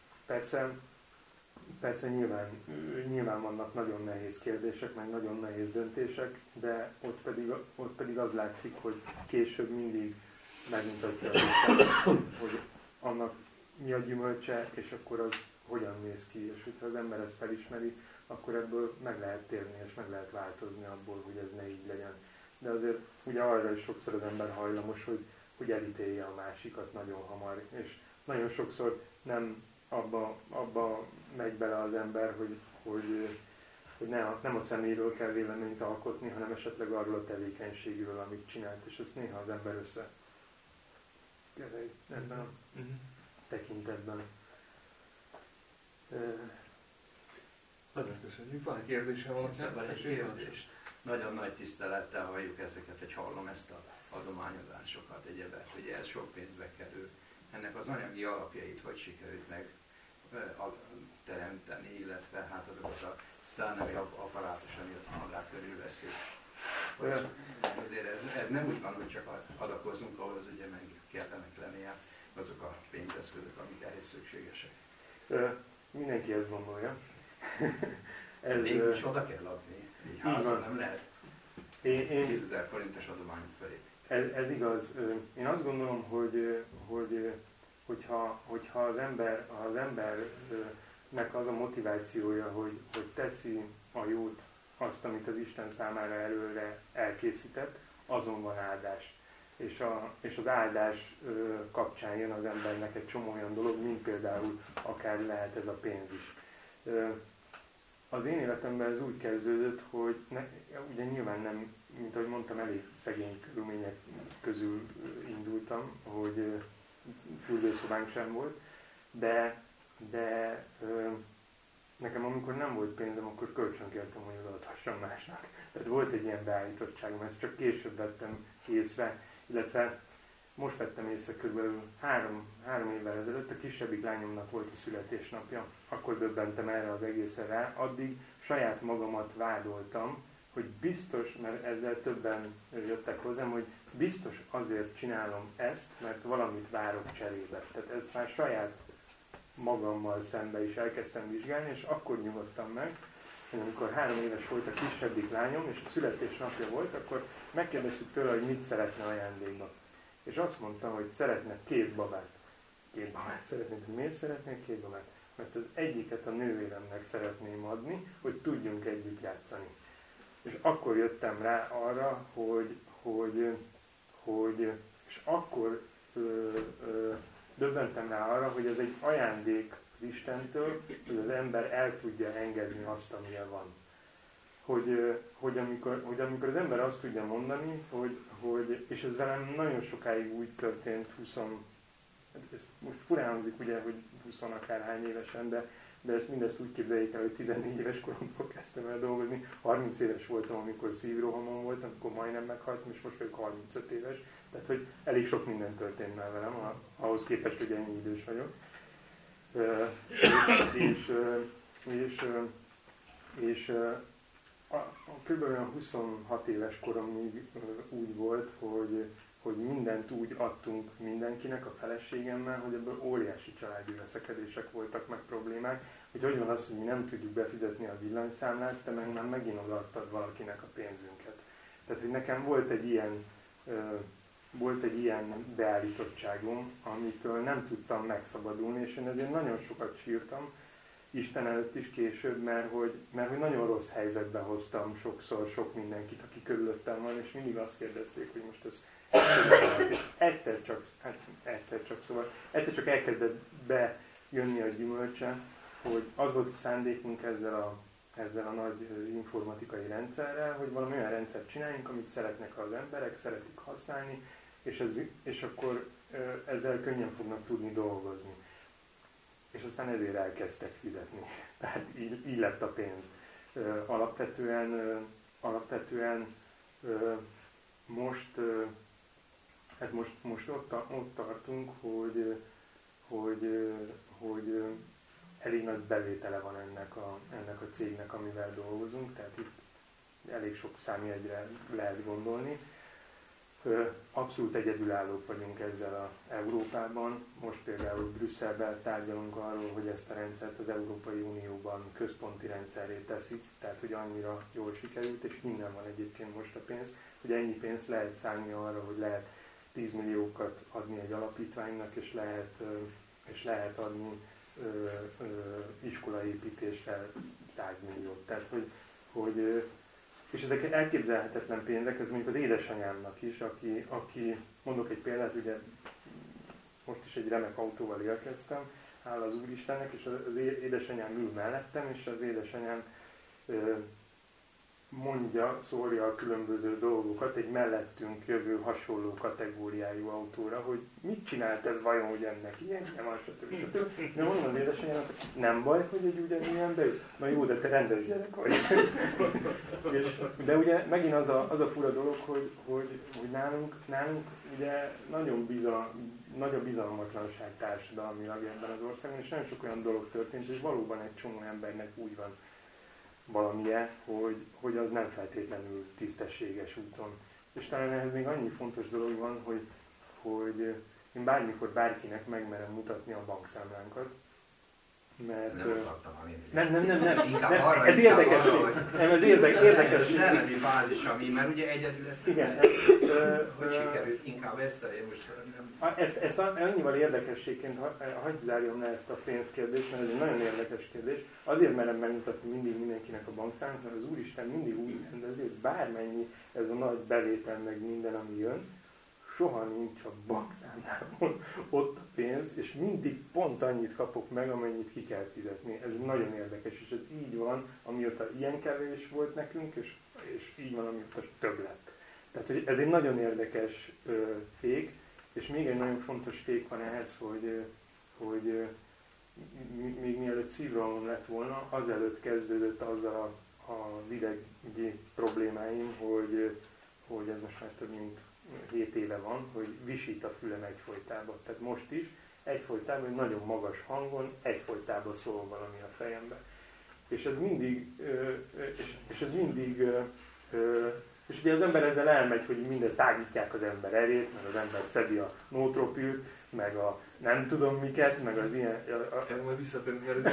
Persze nyilván vannak nagyon nehéz kérdések, meg nagyon nehéz döntések, de ott pedig az látszik, hogy később mindig megmutatja az Isten, hogy annak mi a gyümölcse, és akkor az hogyan néz ki, és hogyha az ember ezt felismeri, akkor ebből meg lehet térni, és meg lehet változni abból, hogy ez ne így legyen. De azért ugye arra is sokszor az ember hajlamos, hogy elítélje a másikat nagyon hamar, és nagyon sokszor nem abba megy bele az ember, hogy nem a személyről kell véleményt alkotni, hanem esetleg arról a tevékenységről, amit csinált, és ezt néha az ember összekeverik ebben a tekintetben. Nagyon köszönjük. Van egy kérdése valaki? Kérdést. Nagyon nagy tisztelettel halljuk ezeket, hallom ezt a adományozásokat, egyebek, ugye ez sok pénzbe kerül. Ennek az anyagi alapjait hogy sikerült meg teremteni, illetve hát azokat a szellemi apparátus, ami ott magát körülveszi. Azért ez nem úgy van, hogy csak adakozunk, ahhoz ugye meg kellenek lennie azok a pénzeszközök, amik ehhez szükségesek. Mindenki ezt gondolja. Mégis oda kell lakni, egy házon nem lehet 10 000 forintos adományok felé. Ez igaz. Én azt gondolom, hogyha az embernek az a motivációja, hogy teszi a jót, azt, amit az Isten számára előre elkészített, azon van áldás. És az áldás kapcsán jön az embernek egy csomó olyan dolog, mint például akár lehet ez a pénz is. Az én életemben ez úgy kezdődött, hogy ugye nyilván nem, mint ahogy mondtam, elég szegény körülmények közül indultam, hogy fürdőszobánk sem volt, de nekem amikor nem volt pénzem, akkor kölcsönkértem, hogy odaadhassam másnak. Tehát volt egy ilyen beállítottságom, ezt csak később vettem észre, illetve most vettem észre körülbelül 3 évvel ezelőtt, a kisebbik lányomnak volt a születésnapja. Akkor döbbentem erre az egészen rá. Addig saját magamat vádoltam, hogy biztos, mert ezzel többen jöttek hozzám, hogy biztos azért csinálom ezt, mert valamit várok cserébe. Tehát ez már saját magammal szembe is elkezdtem vizsgálni, és akkor nyugodtam meg, hogy amikor 3 éves volt a kisebbik lányom, és a születésnapja volt, akkor megkérdeztük tőle, hogy mit szeretne ajándékba. És azt mondta, hogy szeretne 2 babát. 2 babát szeretnék. Miért szeretnék 2 babát? Mert az egyiket a nővéremnek szeretném adni, hogy tudjunk együtt játszani. És akkor jöttem rá arra, és akkor döbbentem rá arra, hogy ez egy ajándék az Istentől, hogy az ember el tudja engedni azt, amilyen van. Hogy amikor az ember azt tudja mondani, és ez velem nagyon sokáig úgy történt, ez most furán hangzik ugye, hogy 20 akárhány évesen, de ezt mindezt úgy képzeljék el, hogy 14 éves koromtól kezdtem el dolgozni. 30 éves voltam, amikor szívrohamon voltam, amikor majdnem meghaltam, és most vagyok 35 éves. Tehát, hogy elég sok minden történt már velem, ahhoz képest, hogy ennyi idős vagyok. És kb. 26 éves koromig úgy volt, hogy mindent úgy adtunk mindenkinek, a feleségemmel, hogy ebből óriási családi veszekedések voltak, meg problémák. Hogy van az, hogy mi nem tudjuk befizetni a villanyszámlát, te meg már megint odaadtad valakinek a pénzünket. Tehát, hogy nekem volt egy ilyen beállítottságom, amitől nem tudtam megszabadulni, és én ezért nagyon sokat sírtam, Isten előtt is később, mert hogy nagyon rossz helyzetbe hoztam sokszor sok mindenkit, aki körülöttem van, és mindig azt kérdezték, hogy most ez és egyszer csak elkezdett bejönni a gyümölcse, hogy az volt a szándékunk ezzel a nagy informatikai rendszerrel, hogy valami olyan rendszert csináljunk, amit szeretnek az emberek, szeretik használni, és akkor ezzel könnyen fognak tudni dolgozni. És aztán ezért elkezdtek fizetni. Tehát így lett a pénz. Alapvetően most ott tartunk, hogy elég nagy bevétele van ennek a cégnek, amivel dolgozunk, tehát itt elég sok számjegyre lehet gondolni. Abszolút egyedülállók vagyunk ezzel Európában. Most például Brüsszelben tárgyalunk arról, hogy ezt a rendszert az Európai Unióban központi rendszerré teszik, tehát hogy annyira jól sikerült, és innen van egyébként most a pénz, hogy ennyi pénzt lehet szállni arra, hogy lehet 10 milliókat adni egy alapítványnak, és lehet adni iskolaépítésre 100 milliót. Tehát, és ezek elképzelhetetlen pénzek, ez mondjuk az édesanyámnak is, aki mondok egy példát, ugye most is egy remek autóval érkeztem, áll az Úristennek, és az édesanyám ül mellettem, és az édesanyám szórja a különböző dolgokat egy mellettünk jövő hasonló kategóriájú autóra, hogy mit csinált ez vajon, hogy ennek ilyen van, stb. De mondom az édesanyámnak, nem baj, hogy egy ugyanilyen beüt. Na jó, de te rendes gyerek vagy. De ugye megint az a fura dolog, hogy nálunk ugye nagy a bizalmatlanság társadalmilag ebben az országban, és nagyon sok olyan dolog történt, és valóban egy csomó embernek úgy van valamilyen, hogy az nem feltétlenül tisztességes úton. És talán ehhez még annyi fontos dolog van, hogy én bármikor bárkinek megmerem mutatni a bankszámlánkat, mert... Nem akartam a mindig. Nem. Inkább Nem, arra ez inkább érdekesség. arra, hogy Nem, ez érdekesség. ez a szellemi fázis, ami, mert ugye egyedül ezt nem Igen. lehet. Hogy sikerült inkább ezt elérni most nem... Ezt annyival érdekességként hagyj zárjam le ezt a pénzkérdést, mert ez egy nagyon érdekes kérdés. Azért merem megmutatni mindig mindenkinek a bankszámot, mert az Úristen mindig úgy rendezi, hogy bármennyi ez a nagy bevétel meg minden, ami jön, soha nincs a bankszámlámon ott a pénz, és mindig pont annyit kapok meg, amennyit ki kell fizetni. Ez nagyon érdekes, és ez így van, amióta ilyen kevés volt nekünk, és így van, amióta több lett. Tehát hogy ez egy nagyon érdekes fék, és még egy nagyon fontos fék van ehhez, hogy még mielőtt szívrohamom lett volna, azelőtt kezdődött azzal a idegi problémáim, hogy ez most már több mint 7 éve van, hogy visít a fülem egyfolytában. Tehát most is egyfolytában, hogy nagyon magas hangon, egyfolytában szól valami a fejembe. És ez mindig, és ugye az ember ezzel elmegy, hogy minden tágítják az ember elét, meg az ember szedi a nótropült, meg a nem tudom miket, meg az ilyen... Majd visszatérünk, mert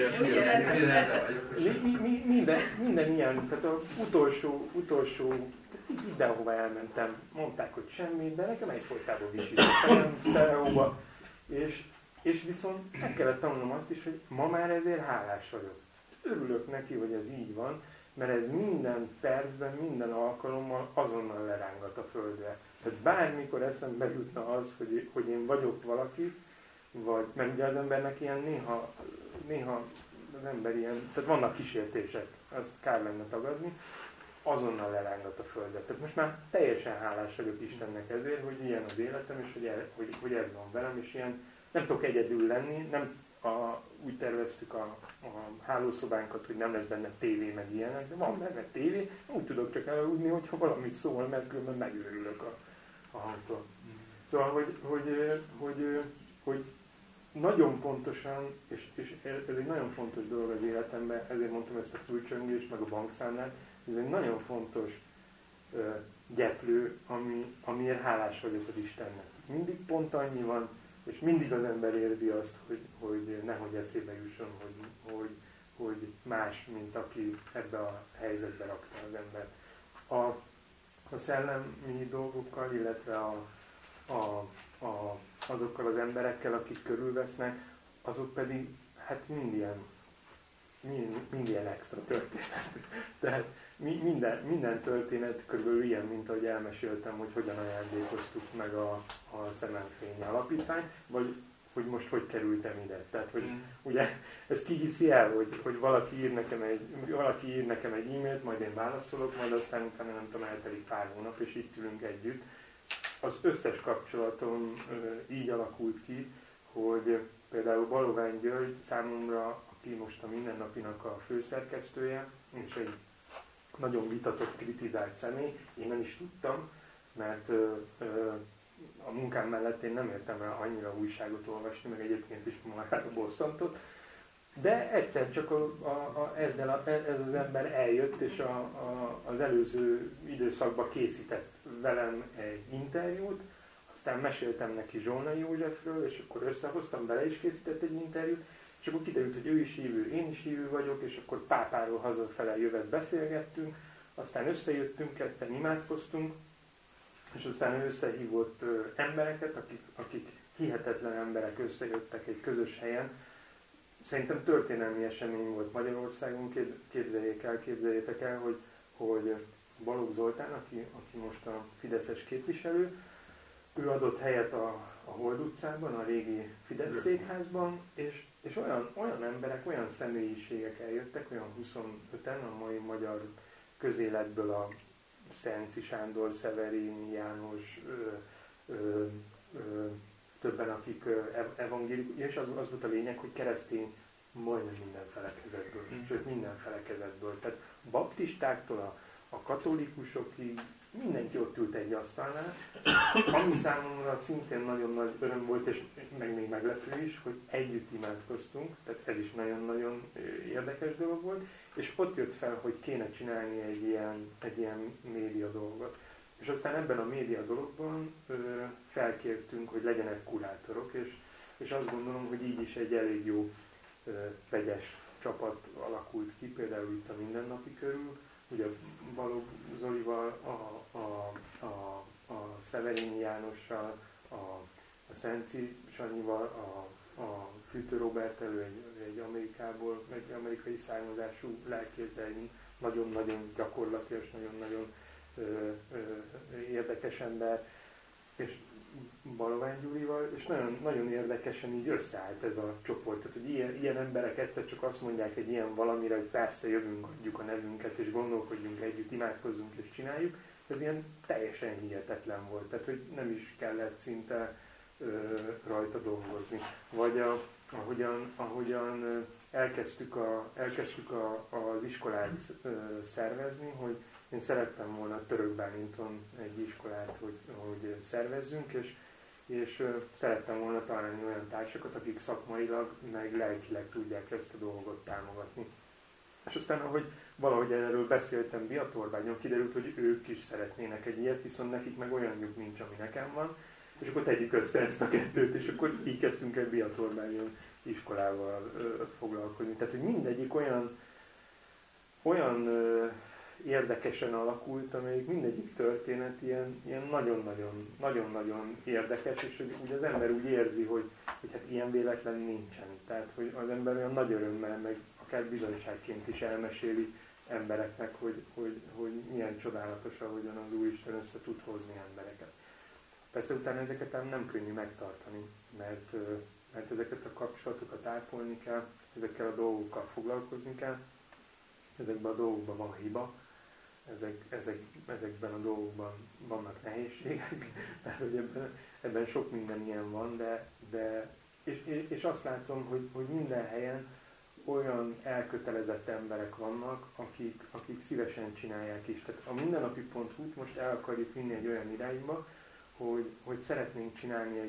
Minden ilyen, tehát az utolsó mindenhova elmentem, mondták, hogy semmi, de nekem egyfolytában visítottam, sztereóba, és viszont meg kellett tanulnom azt is, hogy ma már ezért hálás vagyok. Örülök neki, hogy ez így van, mert ez minden percben, minden alkalommal azonnal lerángat a földre. Tehát bármikor eszembe jutna az, hogy én vagyok valaki, vagy, mert ugye az embernek ilyen néha az ember ilyen, tehát vannak kísértések, azt kár lenne tagadni, azonnal lerángat a földre. Tehát most már teljesen hálás vagyok Istennek ezért, hogy ilyen az életem, és hogy ez van velem, és ilyen nem tudok egyedül lenni, úgy terveztük a hálószobánkat, hogy nem lesz benne tévé, meg ilyenek, de van benne tévé, úgy tudok csak elaludni, hogyha valamit szól, mert különben megőrülök a hangtól. Szóval, hogy nagyon pontosan, és ez egy nagyon fontos dolog az életemben, ezért mondtam ezt a fülcsöngést, meg a bankszámlát, ez egy nagyon fontos gyeplő, amiért hálás vagyok az Istennek. Mindig pont annyi van, és mindig az ember érzi azt, hogy nehogy eszébe jusson, hogy más, mint aki ebbe a helyzetbe rakta az embert. A szellemi dolgokkal, illetve azokkal az emberekkel, akik körülvesznek, azok pedig hát mind ilyen extra történet. Tehát minden történet körülbelül ilyen, mint ahogy elmeséltem, hogy hogyan ajándékoztuk meg a Szemenfényi Alapítványt, vagy hogy most hogy kerültem ide. Tehát, hogy ugye ezt ki hiszi el, hogy valaki ír nekem egy e-mailt, majd én válaszolok, majd aztán utána nem tudom, eltelik pár hónap, és itt ülünk együtt. Az összes kapcsolatom így alakult ki, hogy például Balovány György számomra, aki most a Mindennapinak a főszerkesztője, és egy nagyon vitatott, kritizált személy, én nem is tudtam, mert a munkám mellett én nem értem rá annyira újságot olvasni, meg egyébként is magára bosszantott, de egyszer csak ez az ember eljött, és az előző időszakban készített velem egy interjút, aztán meséltem neki Zsolnai Józsefről, és akkor összehoztam, bele is készített egy interjút, és akkor kiderült, hogy ő is hívő, én is hívő vagyok, és akkor Pápáról hazafele jövet beszélgettünk, aztán összejöttünk, ketten imádkoztunk, és aztán ő összehívott embereket, akik hihetetlen emberek összejöttek egy közös helyen. Szerintem történelmi esemény volt Magyarországon, képzeljétek el, hogy Balogh Zoltán, aki most a fideszes képviselő, ő adott helyet a Hold utcában, a régi Fidesz székházban, és olyan emberek, olyan személyiségek eljöttek, olyan 25-en a mai magyar közéletből, a Szenci Sándor, Szeverin, János, többen, akik evangélikus, és az volt a lényeg, hogy keresztény majdnem minden felekezetből, sőt minden felekezetből. Tehát baptistáktól a katolikusokig mindenki ott ült egy asztalnál, ami számomra szintén nagyon nagy öröm volt, és még meglepő is, hogy együtt imádkoztunk, tehát ez is nagyon-nagyon érdekes dolog volt, és ott jött fel, hogy kéne csinálni egy ilyen média dolgot. És aztán ebben a média dologban felkértünk, hogy legyenek kurátorok, és azt gondolom, hogy így is egy elég jó vegyes csapat alakult ki, például itt a Mindennapi körül, ugye Balogh Zolival, a Szeverény Jánossal, a Szenci Sanyival, a Fűtő Robert egy amerikai származású lelkész, egy nagyon-nagyon gyakorlatilag, nagyon-nagyon érdekes ember, és Balovány Gyurival, és nagyon, nagyon érdekesen így összeállt ez a csoport. Tehát, hogy ilyen emberek egyszer csak azt mondják egy ilyen valamire, hogy persze jövünk, adjuk a nevünket, és gondolkodjunk együtt, imádkozzunk és csináljuk. Ez ilyen teljesen hihetetlen volt. Tehát, hogy nem is kellett szinte rajta dolgozni. Vagy ahogyan elkezdtük az iskolát szervezni, hogy én szerettem volna Török Bálinton egy iskolát, hogy szervezzünk, és szerettem volna találni olyan társakat, akik szakmailag, meg lelkileg tudják ezt a dolgot támogatni. És aztán, valahogy erről beszéltem Biatorbányon, kiderült, hogy ők is szeretnének egy ilyet, viszont nekik meg olyanjuk nincs, ami nekem van, és akkor tegyük össze ezt a kettőt, és akkor így kezdtünk el Biatorbányon iskolával foglalkozni. Tehát, hogy mindegyik olyan érdekesen alakult, amelyik mindegyik történet ilyen nagyon-nagyon érdekes, és hogy úgy az ember úgy érzi, hogy hát ilyen véletlen nincsen. Tehát, hogy az ember olyan nagy örömmel, meg akár bizonyságként is elmeséli embereknek, hogy milyen csodálatos, ahogyan az Úristen össze tud hozni embereket. Persze utána ezeket nem könnyű megtartani, mert ezeket a kapcsolatokat ápolni kell, ezekkel a dolgokkal foglalkozni kell, ezekben a dolgokban van hiba, ezekben a dolgokban vannak nehézségek, mert hogy ebben sok minden ilyen van, és azt látom, hogy minden helyen olyan elkötelezett emberek vannak, akik szívesen csinálják is. Tehát a mindennapi.hu-t most el akarjuk vinni egy olyan irányba, hogy szeretnénk csinálni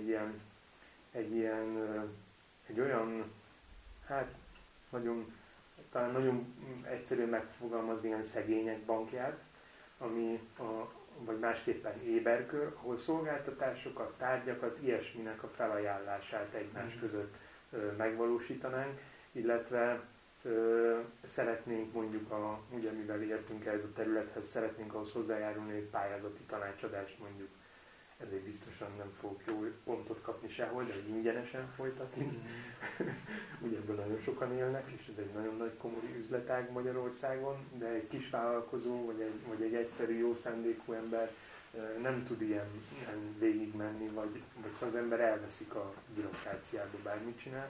egy olyan, hát talán nagyon egyszerűen megfogalmazni ilyen szegények bankját, vagy másképpen éberkör, ahol szolgáltatásokat, tárgyakat, ilyesminek a felajánlását egymás között megvalósítanánk, illetve szeretnénk mondjuk, ugye mivel értünk ehhez a területhez, szeretnénk ahhoz hozzájárulni, hogy pályázati tanácsadást mondjuk. Ezért biztosan nem fogok jó pontot kapni sehol, de ingyenesen folytatni. Ugye ebből nagyon sokan élnek, és ez egy nagyon nagy komoly üzletág Magyarországon, de egy kis vállalkozó, vagy egy egyszerű jó szándékú ember nem tud ilyen végigmenni, vagy szóval az ember elveszik a bürokráciába, bármit csinál.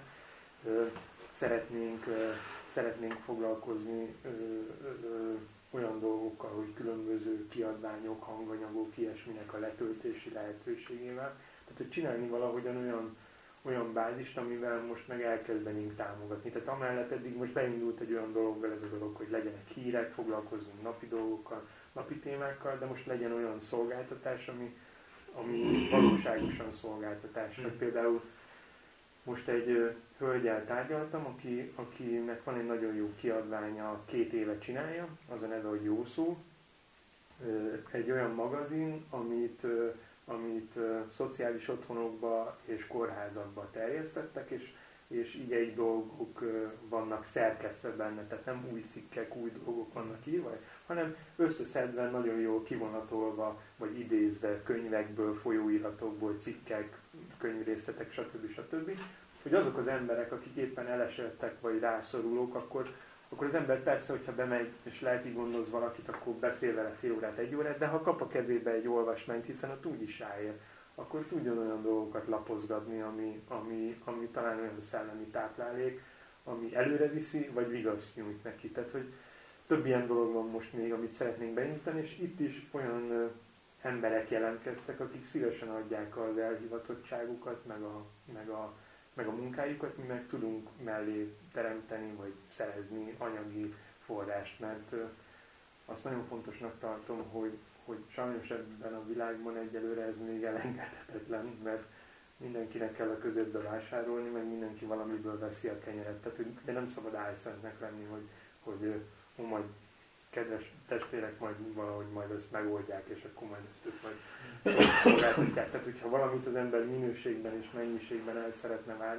Szeretnénk foglalkozni olyan dolgokkal, hogy különböző kiadványok, hanganyagok, ilyesminek a letöltési lehetőségével. Tehát, hogy csinálni valahogyan olyan bázist, amivel most meg elkezdenénk támogatni. Tehát amellett eddig most beindult egy olyan dologgal ez a dolog, hogy legyenek hírek, foglalkozzunk napi dolgokkal, napi témákkal, de most legyen olyan szolgáltatás, ami valóságosan szolgáltatás. Tehát például most egy hölgyel tárgyaltam, akinek van egy nagyon jó kiadványa, 2 éve csinálja, az a neve, hogy Jó Szó. Egy olyan magazin, amit szociális otthonokba és kórházakba terjesztettek, és így dolgok vannak szerkesztve benne, tehát nem új cikkek, új dolgok vannak írva, hanem összeszedve, nagyon jól kivonatolva, vagy idézve könyvekből, folyóiratokból, cikkek, könyvrészletek, stb. Hogy azok az emberek, akik éppen elesettek, vagy rászorulók, akkor az ember persze, hogyha bemegy és lelki gondoz valakit, akkor beszél vele fél órát, 1 órát, de ha kap a kezébe egy olvasmányt, hiszen ott úgy is ráér, akkor tudjon olyan dolgokat lapozgatni, ami talán olyan szellemi táplálék, ami előre viszi, vagy vigaszt nyújt neki. Tehát, hogy több ilyen dolog van most még, amit szeretnénk beindítani, és itt is olyan emberek jelentkeztek, akik szívesen adják az elhivatottságukat, meg a munkájukat, mi meg tudunk mellé teremteni, vagy szerezni anyagi forrást, mert azt nagyon fontosnak tartom, hogy sajnos ebben a világban egyelőre ez még elengedhetetlen, mert mindenkinek kell a közöttbe vásárolni, meg mindenki valamiből veszi a kenyeret. Tehát ugye nem szabad álszentnek lenni, hogy majd kedves testvérek valahogy majd ezt megoldják, és akkor majd ezt ők majd szolgáltatják. Tehát, hogyha valamit az ember minőségben és mennyiségben el szeretne várni,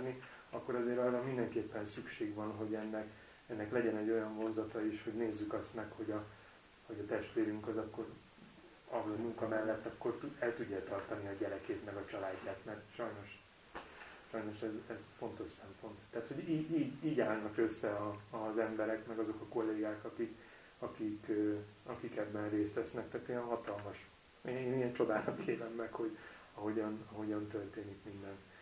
akkor azért arra mindenképpen szükség van, hogy ennek legyen egy olyan vonzata is, hogy nézzük azt meg, hogy a testvérünk az akkor a munka mellett akkor el tudja tartani a gyerekét, meg a családját, mert sajnos ez fontos szempont. Tehát, hogy így állnak össze az emberek, meg azok a kollégák, akik ebben részt vesznek. Tehát ilyen hatalmas. Én ilyen csodálat élem meg, hogy ahogyan történik minden.